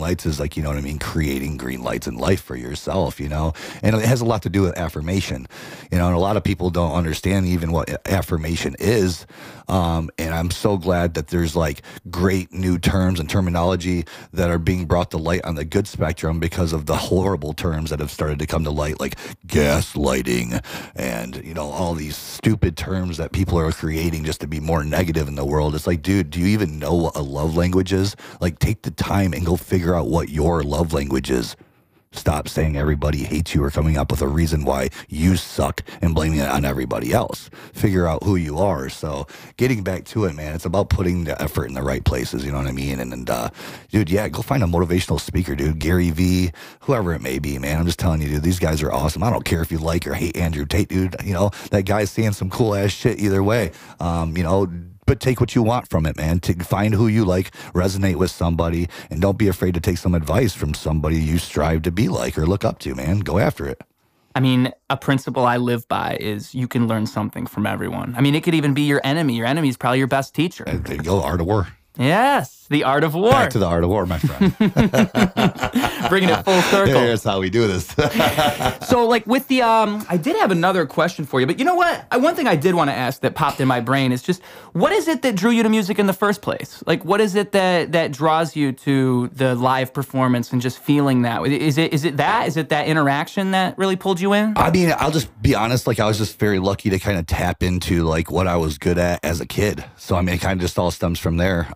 B: lights is like, you know what I mean, creating green lights in life for yourself, you know, and it has a lot to do with affirmation, you know, and a lot of people don't understand even what affirmation is. And I'm so glad that there's like great new terms and terminology that are being brought to light on the good spectrum because of the horrible terms that have started to come to light, like gaslighting and, you know, all these stupid terms that people are creating just to be more negative in the world. It's like, dude, do you even know what a love language is? Like, take the time and go figure out what your love language is. Stop saying everybody hates you or coming up with a reason why you suck and blaming it on everybody else. Figure out who you are. So getting back to it, man, it's about putting the effort in the right places. You know what I mean? And dude, yeah, go find a motivational speaker, dude. Gary Vee, whoever it may be, man. I'm just telling you, dude, these guys are awesome. I don't care if you like or hate Andrew Tate, dude. You know, that guy's saying some cool ass shit either way. You know, but take what you want from it, man. To find who you like, resonate with somebody, and don't be afraid to take some advice from somebody you strive to be like or look up to, man. Go after it.
A: I mean, a principle I live by is you can learn something from everyone. I mean, it could even be your enemy. Your enemy is probably your best teacher.
B: There you go, art of war.
A: Yes, the art of war.
B: Back to the art of war, my friend.
A: Bringing it full circle.
B: Here's how we do this.
A: So, like with the, I did have another question for you, but you know what? One thing I did want to ask that popped in my brain is just, what is it that drew you to music in the first place? Like, what is it that draws you to the live performance and just feeling that? Is it that interaction that really pulled you in?
B: I mean, I'll just be honest. Like, I was just very lucky to kind of tap into like what I was good at as a kid. So, I mean, it kind of just all stems from there.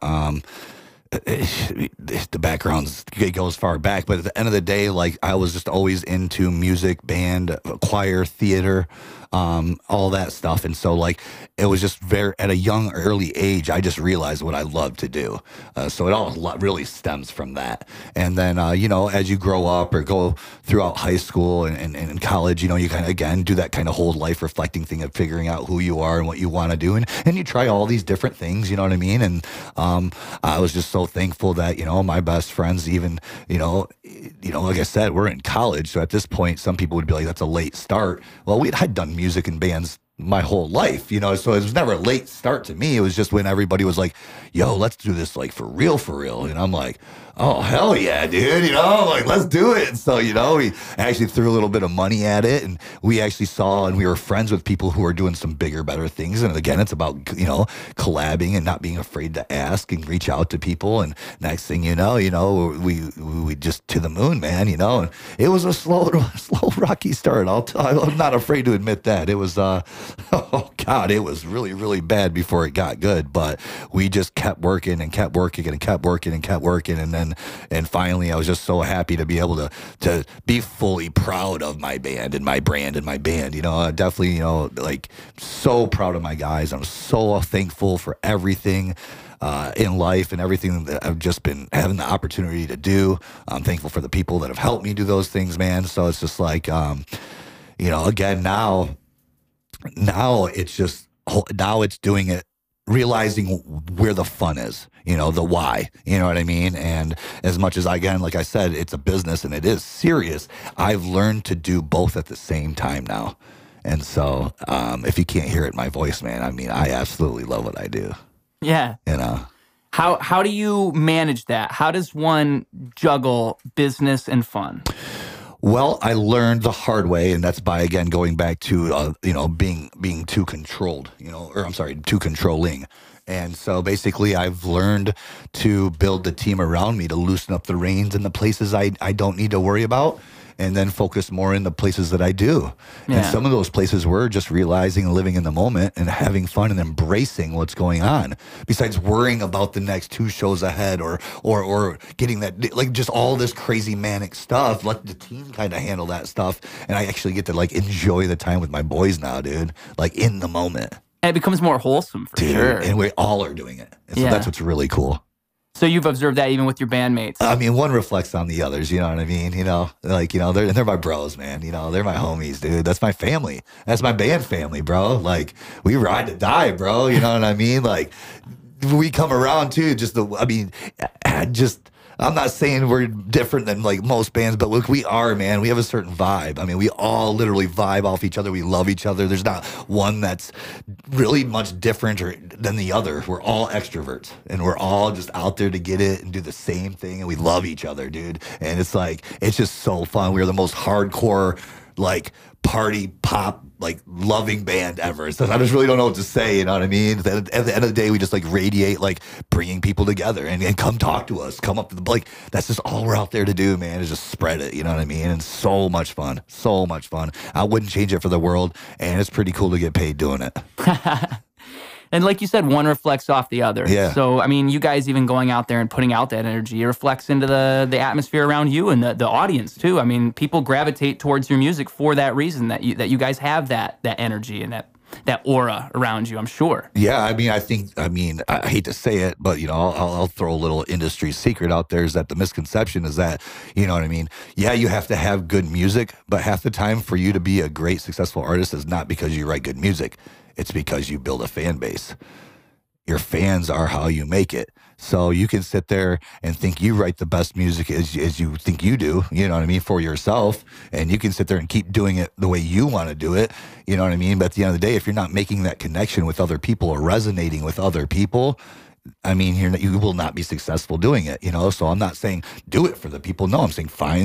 B: The backgrounds, it goes far back, but at the end of the day, like I was just always into music, band, choir, theater, all that stuff. And so like, it was just at a young, early age, I just realized what I love to do. So it all really stems from that. And then, you know, as you grow up or go throughout high school and college, you know, you kind of, again, do that kind of whole life reflecting thing of figuring out who you are and what you want to do. And you try all these different things, you know what I mean? And I was just so thankful that, you know, my best friends even, you know, like I said, we're in college. So at this point, some people would be like, that's a late start. Well, I'd done music and bands my whole life, you know, so it was never a late start to me. It was just when everybody was like, yo, let's do this like for real. And I'm like, oh, hell yeah, dude, you know, like, let's do it. And so, you know, we actually threw a little bit of money at it, and we actually saw, and we were friends with people who are doing some bigger, better things. And again, it's about, you know, collabing and not being afraid to ask and reach out to people. And next thing you know, we just to the moon, man, you know, and it was a slow, rocky start. I'm not afraid to admit that. It was, oh God, it was really, really bad before it got good, but we just kept working and kept working and kept working and kept working. And finally, I was just so happy to be able to be fully proud of my band and my brand and my band. You know, I definitely, you know, like so proud of my guys. I'm so thankful for everything in life and everything that I've just been having the opportunity to do. I'm thankful for the people that have helped me do those things, man. So it's just like, you know, again, now it's doing it, realizing where the fun is, you know, the why, you know what I mean? And as much as again, like I said, it's a business and it is serious, I've learned to do both at the same time now. And so if you can't hear it in my voice, man, I mean, I absolutely love what I do.
A: Yeah.
B: You know?
A: How do you manage that? How does one juggle business and fun?
B: Well, I learned the hard way, and that's by, again, going back to, you know, being too controlled, you know, or I'm sorry, too controlling. And so basically I've learned to build the team around me to loosen up the reins in the places I don't need to worry about, and then focus more in the places that I do. Yeah. And some of those places were just realizing and living in the moment and having fun and embracing what's going on, besides worrying about the next 2 shows ahead or getting that, like, just all this crazy manic stuff. Let the team kind of handle that stuff. And I actually get to like enjoy the time with my boys now, dude, like in the moment.
A: And it becomes more wholesome for sure.
B: And we all are doing it. And so that's what's really cool.
A: So you've observed that even with your bandmates?
B: I mean, one reflects on the others, you know what I mean? You know, like, you know, they're my bros, man. You know, they're my homies, dude. That's my family. That's my band family, bro. Like, we ride to die, bro. You know what I mean? Like, we come around too. I'm not saying we're different than like most bands, but look, we are, man. We have a certain vibe. I mean, we all literally vibe off each other. We love each other. There's not one that's really much different or than the other. We're all extroverts, and we're all just out there to get it and do the same thing, and we love each other, dude. And it's like, it's just so fun. We're the most hardcore, like, party pop, like, loving band ever. So I just really don't know what to say, you know what I mean? At the end of the day, we just, like, radiate, like, bringing people together and come talk to us, come up to the, like, that's just all we're out there to do, man, is just spread it, you know what I mean? And so much fun, so much fun. I wouldn't change it for the world, and it's pretty cool to get paid doing it.
A: And like you said, one reflects off the other.
B: Yeah.
A: So, I mean, you guys even going out there and putting out that energy, it reflects into the atmosphere around you and the audience too. I mean, people gravitate towards your music for that reason, that you guys have that energy and that aura around you, I'm sure.
B: Yeah, I mean, I hate to say it, but, you know, I'll throw a little industry secret out there, is that the misconception is that, you know what I mean? Yeah, you have to have good music, but half the time for you to be a great, successful artist is not because you write good music. It's because you build a fan base. Your fans are how you make it. So you can sit there and think you write the best music as you think you do, you know what I mean, for yourself. And you can sit there and keep doing it the way you want to do it, you know what I mean? But at the end of the day, if you're not making that connection with other people or resonating with other people, I mean, you will not be successful doing it, you know? So I'm not saying do it for the people. No, I'm saying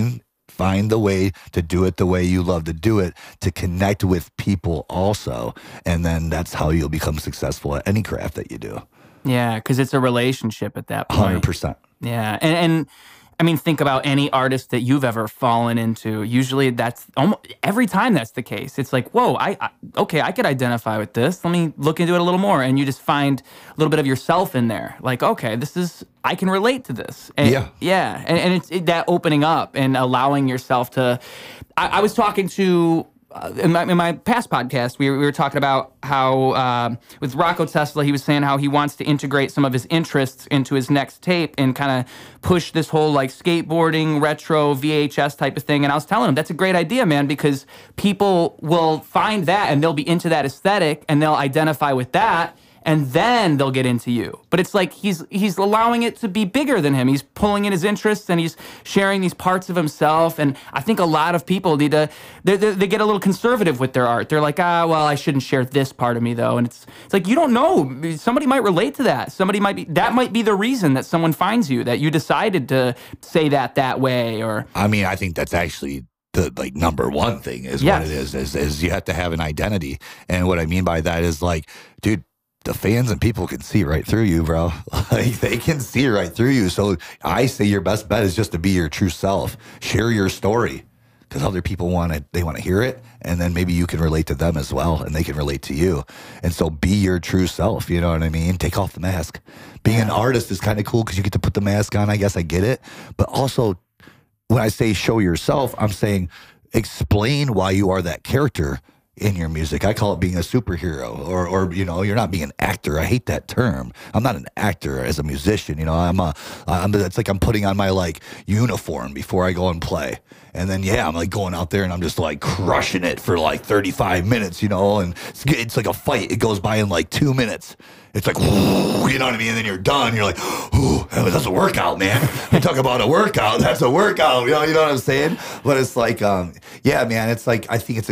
B: find the way to do it the way you love to do it, to connect with people also. And then that's how you'll become successful at any craft that you do.
A: Yeah, because it's a relationship at that point.
B: 100%.
A: Yeah, and I mean, think about any artist that you've ever fallen into. Usually that's almost every time that's the case. It's like, whoa, okay, I could identify with this. Let me look into it a little more. And you just find a little bit of yourself in there. Like, okay, I can relate to this. And, yeah. And it's that opening up and allowing yourself to, I was talking to, in my past podcast, we were talking about how, with Rocco Tesla, he was saying how he wants to integrate some of his interests into his next tape and kind of push this whole like skateboarding, retro, VHS type of thing. And I was telling him, that's a great idea, man, because people will find that and they'll be into that aesthetic and they'll identify with that. And then they'll get into you. But it's like he's allowing it to be bigger than him. He's pulling in his interests and he's sharing these parts of himself. And I think a lot of people need to, they get a little conservative with their art. They're like, well, I shouldn't share this part of me though. And it's like, you don't know. Somebody might relate to that. That might be the reason that someone finds you, that you decided to say that way. Or
B: I mean, I think that's actually the like number one thing is what it is you have to have an identity. And what I mean by that is like, dude, the fans and people can see right through you, bro. Like, they can see right through you. So I say your best bet is just to be your true self. Share your story, because other people want to hear it, and then maybe you can relate to them as well, and they can relate to you. And so be your true self. You know what I mean? Take off the mask. Being an artist is kind of cool because you get to put the mask on. I guess I get it. But also, when I say show yourself, I'm saying explain why you are that character in your music. I call it being a superhero, or you know, you're not being an actor. I hate that term. I'm not an actor as a musician. You know, it's like I'm putting on my like uniform before I go and play. And then, I'm like going out there and I'm just like crushing it for like 35 minutes, you know, and it's like a fight. It goes by in like 2 minutes. It's like, you know what I mean? And then you're done. You're like, that's a workout, man. We talk about a workout. That's a workout. You know what I'm saying? But it's like, man, it's like, I think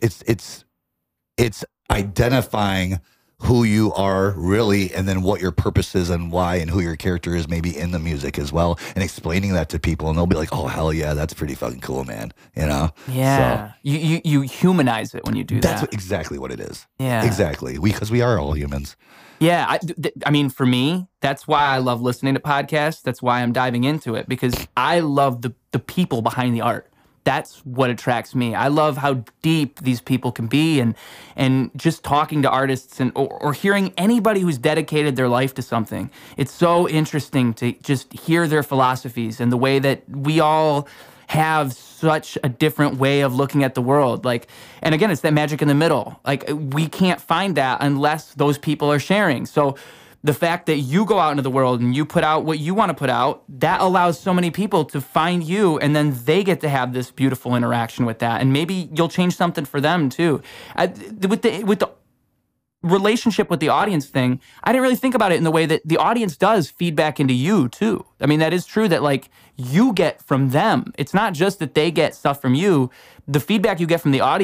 B: it's identifying who you are really, and then what your purpose is and why, and who your character is maybe in the music as well, and explaining that to people, and they'll be like, oh, hell yeah, that's pretty fucking cool, man. You know?
A: Yeah. So, you humanize it when you do that.
B: That's exactly what it is.
A: Yeah.
B: Exactly. Because we are all humans.
A: Yeah, I mean, for me, that's why I love listening to podcasts. That's why I'm diving into it, because I love the people behind the art. That's what attracts me. I love how deep these people can be, and just talking to artists or hearing anybody who's dedicated their life to something. It's so interesting to just hear their philosophies and the way that we all have such a different way of looking at the world. Like, and again, it's that magic in the middle. Like, we can't find that unless those people are sharing. So the fact that you go out into the world and you put out what you want to put out, that allows so many people to find you, and then they get to have this beautiful interaction with that. And maybe you'll change something for them too. With the relationship with the audience thing, I didn't really think about it in the way that the audience does feedback into you too. I mean, that is true that like you get from them. It's not just that they get stuff from you. The feedback you get from the audience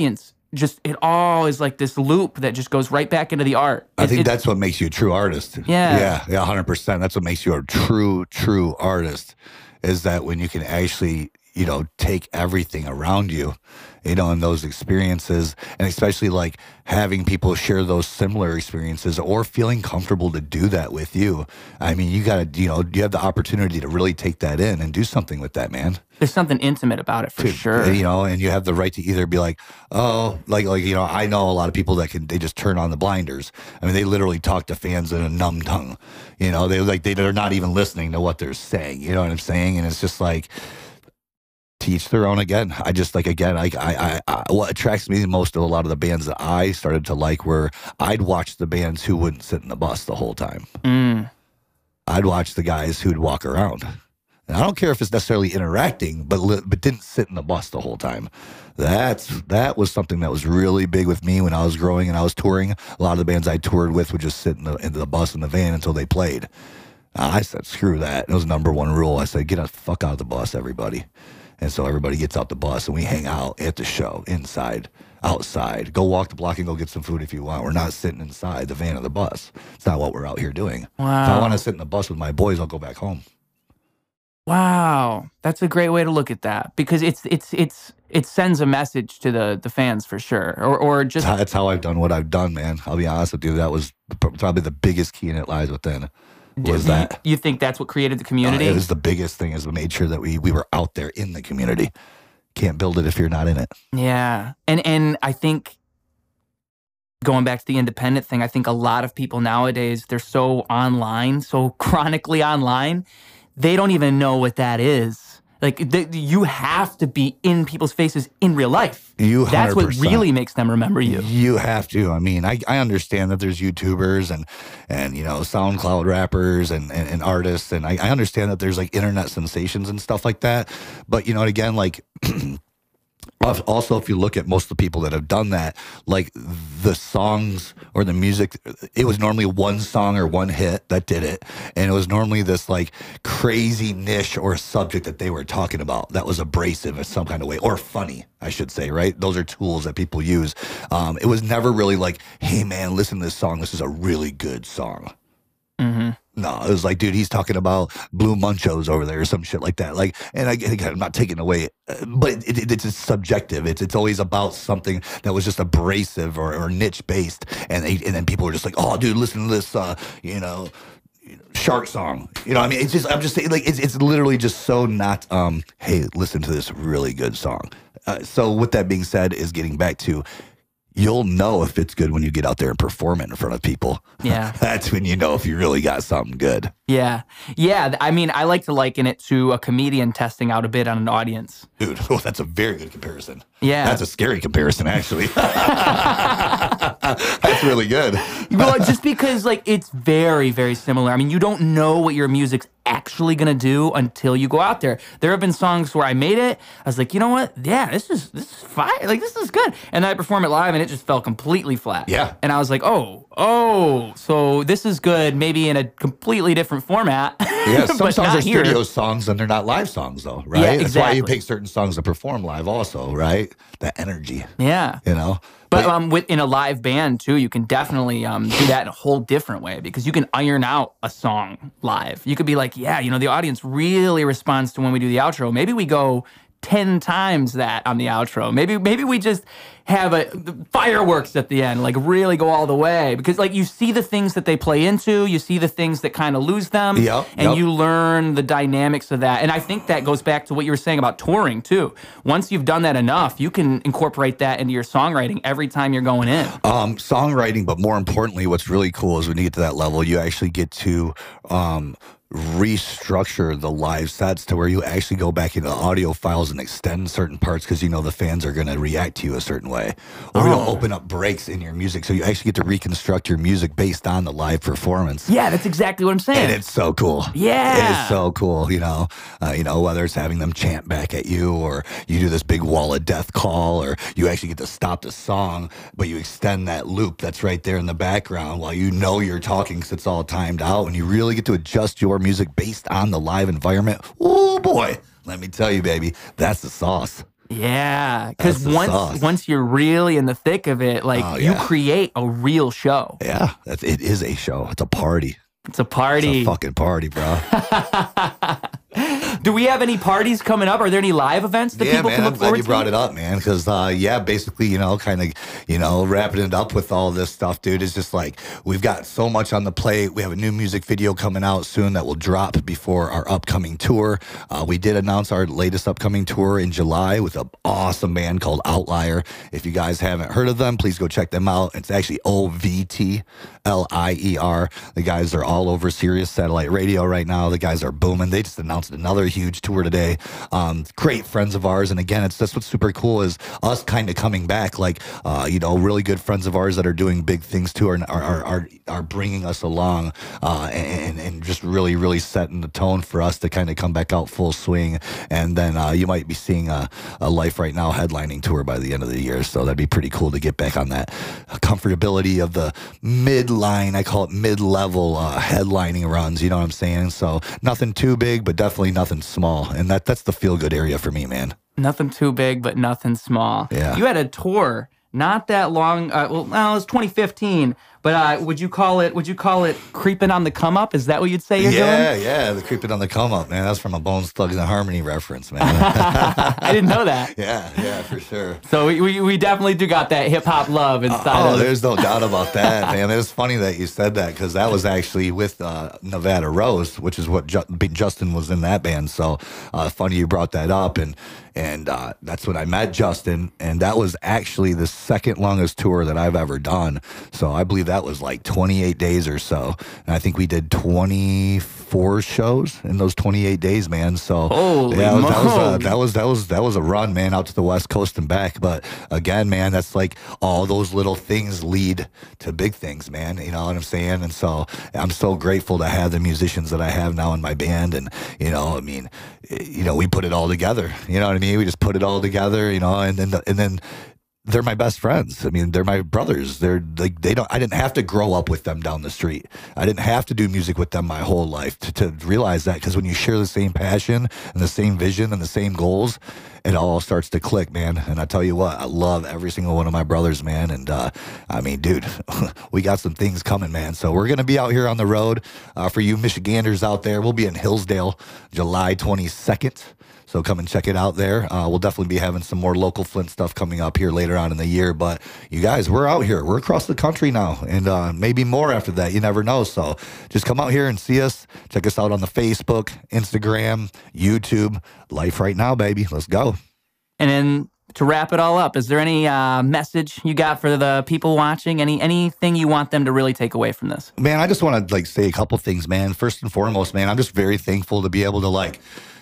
A: just it all is like this loop that just goes right back into the art.
B: I think that's what makes you a true artist.
A: Yeah.
B: Yeah, 100%. That's what makes you a true artist, is that when you can actually, take everything around you, and those experiences, and especially like having people share those similar experiences or feeling comfortable to do that with you. I mean, you got to, you have the opportunity to really take that in and do something with that, man.
A: There's something intimate about it for sure.
B: And you have the right to either be like, oh, I know a lot of people that they just turn on the blinders. I mean, they literally talk to fans in a numb tongue. They're not even listening to what they're saying. You know what I'm saying? And it's just like, teach their own. Again, I just what attracts me the most of a lot of the bands that I started to like were I'd watch the bands who wouldn't sit in the bus the whole time. I'd watch the guys who'd walk around. And I don't care if it's necessarily interacting, but didn't sit in the bus the whole time. That was something that was really big with me when I was growing and I was touring. A lot of the bands I toured with would just sit in the bus in the van until they played. I said, screw that. It was number one rule. I said, get the fuck out of the bus, everybody. And so everybody gets out the bus and we hang out at the show, inside, outside. Go walk the block and go get some food if you want. We're not sitting inside the van or the bus. It's not what we're out here doing.
A: Wow.
B: If I want to sit in the bus with my boys, I'll go back home.
A: Wow. That's a great way to look at that, because it sends a message to the fans for sure. Or just
B: that's how I've done what I've done, man. I'll be honest with you. That was probably the biggest key, and it lies within. Was that
A: you think that's what created the community?
B: It was the biggest thing, is we made sure that we were out there in the community. Can't build it if you're not in it.
A: Yeah. And I think going back to the independent thing, I think a lot of people nowadays, they're so online, so chronically online, they don't even know what that is. Like, you have to be in people's faces in real life. That's what really makes them remember you.
B: You have to. I mean, I understand that there's YouTubers and SoundCloud rappers and artists, and I understand that there's like internet sensations and stuff like that. But again, like also, if you look at most of the people that have done that, like the songs or the music, it was normally one song or one hit that did it. And it was normally this like crazy niche or subject that they were talking about that was abrasive in some kind of way, or funny, I should say, right? Those are tools that people use. It was never really like, hey man, listen to this song. This is a really good song.
A: Mm-hmm.
B: No, it was like, dude, he's talking about Blue Munchos over there or some shit like that. Like, and I'm not taking away, but it's subjective. It's always about something that was just abrasive or niche based, and then people were just like, oh, dude, listen to this, Shark song. I mean, I'm just saying, like, it's literally just so not, hey, listen to this really good song. So with that being said, is getting back to, you'll know if it's good when you get out there and perform it in front of people.
A: Yeah.
B: That's when you know if you really got something good.
A: Yeah. Yeah. I mean, I like to liken it to a comedian testing out a bit on an audience.
B: Dude, that's a very good comparison.
A: Yeah.
B: That's a scary comparison, actually. That's really good.
A: Well, just because, like, it's very, very similar. I mean, you don't know what your music's actually gonna do until you go out there. There have been songs where I made it, I was like, you know what? Yeah, this is fire. Like, this is good. And then I perform it live and it just fell completely flat.
B: Yeah.
A: And I was like, oh, so this is good, maybe in a completely different format.
B: Yeah, some songs are
A: here.
B: studio songs and they're not live songs, though, right?
A: Yeah, exactly.
B: That's why you pick certain songs to perform live also, right? That energy.
A: Yeah. But in a live band, too, you can definitely do that in a whole different way, because you can iron out a song live. You could be like, yeah, the audience really responds to when we do the outro. Maybe we go 10 times that on the outro. Maybe we just have fireworks at the end, like really go all the way, because like you see the things that they play into, you see the things that kind of lose them, and you learn the dynamics of that. And I think that goes back to what you were saying about touring too. Once you've done that enough, you can incorporate that into your songwriting every time you're going in.
B: Songwriting, but more importantly, what's really cool is when you get to that level, you actually get to restructure the live sets to where you actually go back into the audio files and extend certain parts, because the fans are going to react to you a certain way, or you'll open up breaks in your music, so you actually get to reconstruct your music based on the live performance.
A: Yeah, that's exactly what I'm saying.
B: And it's so cool.
A: Yeah,
B: it is so cool. Whether it's having them chant back at you, or you do this big wall of death call, or you actually get to stop the song, but you extend that loop that's right there in the background while you're talking, because it's all timed out, and you really get to adjust your music based on the live environment. Oh boy, let me tell you, baby, that's the sauce.
A: Yeah, because
B: That's the sauce.
A: once you're really in the thick of it, like
B: Oh,
A: you
B: yeah.
A: create a real show.
B: Yeah, it is a show. It's a party.
A: It's a
B: It's
A: party.
B: a fucking party, bro.
A: Do we have any parties coming up? Are there any live events that people
B: man,
A: can
B: I'm
A: look
B: glad
A: forward
B: you
A: to?
B: brought it up, man. Because basically, kind of, wrapping it up with all this stuff, dude. It's just like we've got so much on the plate. We have a new music video coming out soon that will drop before our upcoming tour. We did announce our latest upcoming tour in July with an awesome band called Outlier. If you guys haven't heard of them, please go check them out. It's actually OVTLIER. The guys are all over Sirius Satellite Radio right now. The guys are booming. They just announced another huge tour today. Great friends of ours, and again, that's what's super cool is us kind of coming back. Like, really good friends of ours that are doing big things too are bringing us along, and just really really setting the tone for us to kind of come back out full swing. And then you might be seeing a Life Right Now headlining tour by the end of the year. So that'd be pretty cool to get back on that comfortability of the midline. I call it mid-level headlining runs. You know what I'm saying? So nothing too big, but definitely nothing small. And that's the feel-good area for me, man.
A: Nothing too big, but nothing small.
B: Yeah.
A: You had a tour not that long. It was 2015. But would you call it creeping on the come up? Is that what you'd say you're doing?
B: Yeah, the creeping on the come up, man. That's from a Bones Thugs and Harmony reference, man.
A: I didn't know that.
B: Yeah, for sure.
A: So we definitely do got that hip hop love inside of us.
B: There's no doubt about that, man. It's funny that you said that because that was actually with Nevada Rose, which is what Justin was in that band. So funny you brought that up, and that's when I met Justin, and that was actually the second longest tour that I've ever done. So I believe that was like 28 days or so, and I think we did 24 shows in those 28 days, man. So
A: Holy
B: yeah,
A: moly.
B: that was a run, man, out to the West Coast and back. But again, man, that's like all those little things lead to big things, man. You know what I'm saying? And so I'm so grateful to have the musicians that I have now in my band, and we put it all together. You know what I mean? We just put it all together, and then they're my best friends. I mean, they're my brothers. They're like, I didn't have to grow up with them down the street. I didn't have to do music with them my whole life to realize that, because when you share the same passion and the same vision and the same goals, it all starts to click, man. And I tell you what, I love every single one of my brothers, man. And I mean, dude, we got some things coming, man. So we're going to be out here on the road. For you Michiganders out there, we'll be in Hillsdale, July 22nd. So come and check it out there. We'll definitely be having some more local Flint stuff coming up here later on in the year. But you guys, we're out here. We're across the country now, and maybe more after that. You never know. So just come out here and see us. Check us out on the Facebook, Instagram, YouTube. Life Right Now, baby. Let's go.
A: And then to wrap it all up, is there any message you got for the people watching? Anything you want them to really take away from this?
B: Man, I just want to say a couple things, man. First and foremost, man, I'm just very thankful to be able to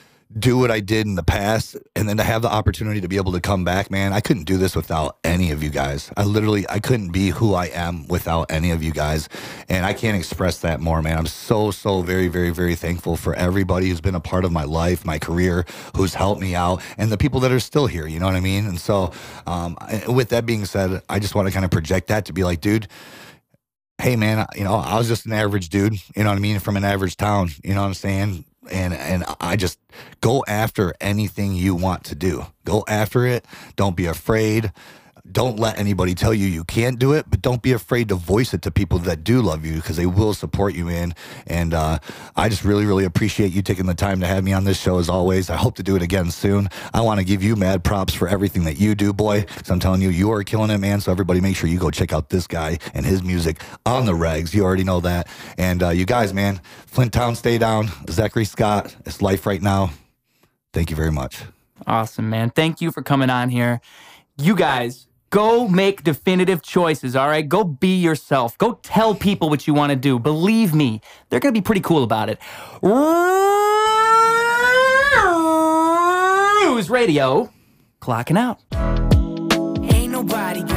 B: do what I did in the past, and then to have the opportunity to be able to come back, man. I couldn't do this without any of you guys. I couldn't be who I am without any of you guys, and I can't express that more, man. I'm so very, very, very thankful for everybody who's been a part of my life, my career, who's helped me out, and the people that are still here, you know what I mean? And so with that being said, I just want to kind of project that to be like, dude, hey, man, I was just an average dude, you know what I mean, from an average town, you know what I'm saying? And I just go after anything you want to do. Go after it. Don't be afraid. Don't let anybody tell you you can't do it, but don't be afraid to voice it to people that do love you, because they will support you, man. And I just really, really appreciate you taking the time to have me on this show, as always. I hope to do it again soon. I want to give you mad props for everything that you do, boy, because I'm telling you, you are killing it, man. So everybody make sure you go check out this guy and his music on the regs. You already know that. And you guys, man, Flint Town, stay down. Zachary Scott, it's Life Right Now. Thank you very much.
A: Awesome, man. Thank you for coming on here. You guys, go make definitive choices, all right? Go be yourself. Go tell people what you want to do. Believe me, they're going to be pretty cool about it. Ruse Radio, clocking out.
D: Ain't nobody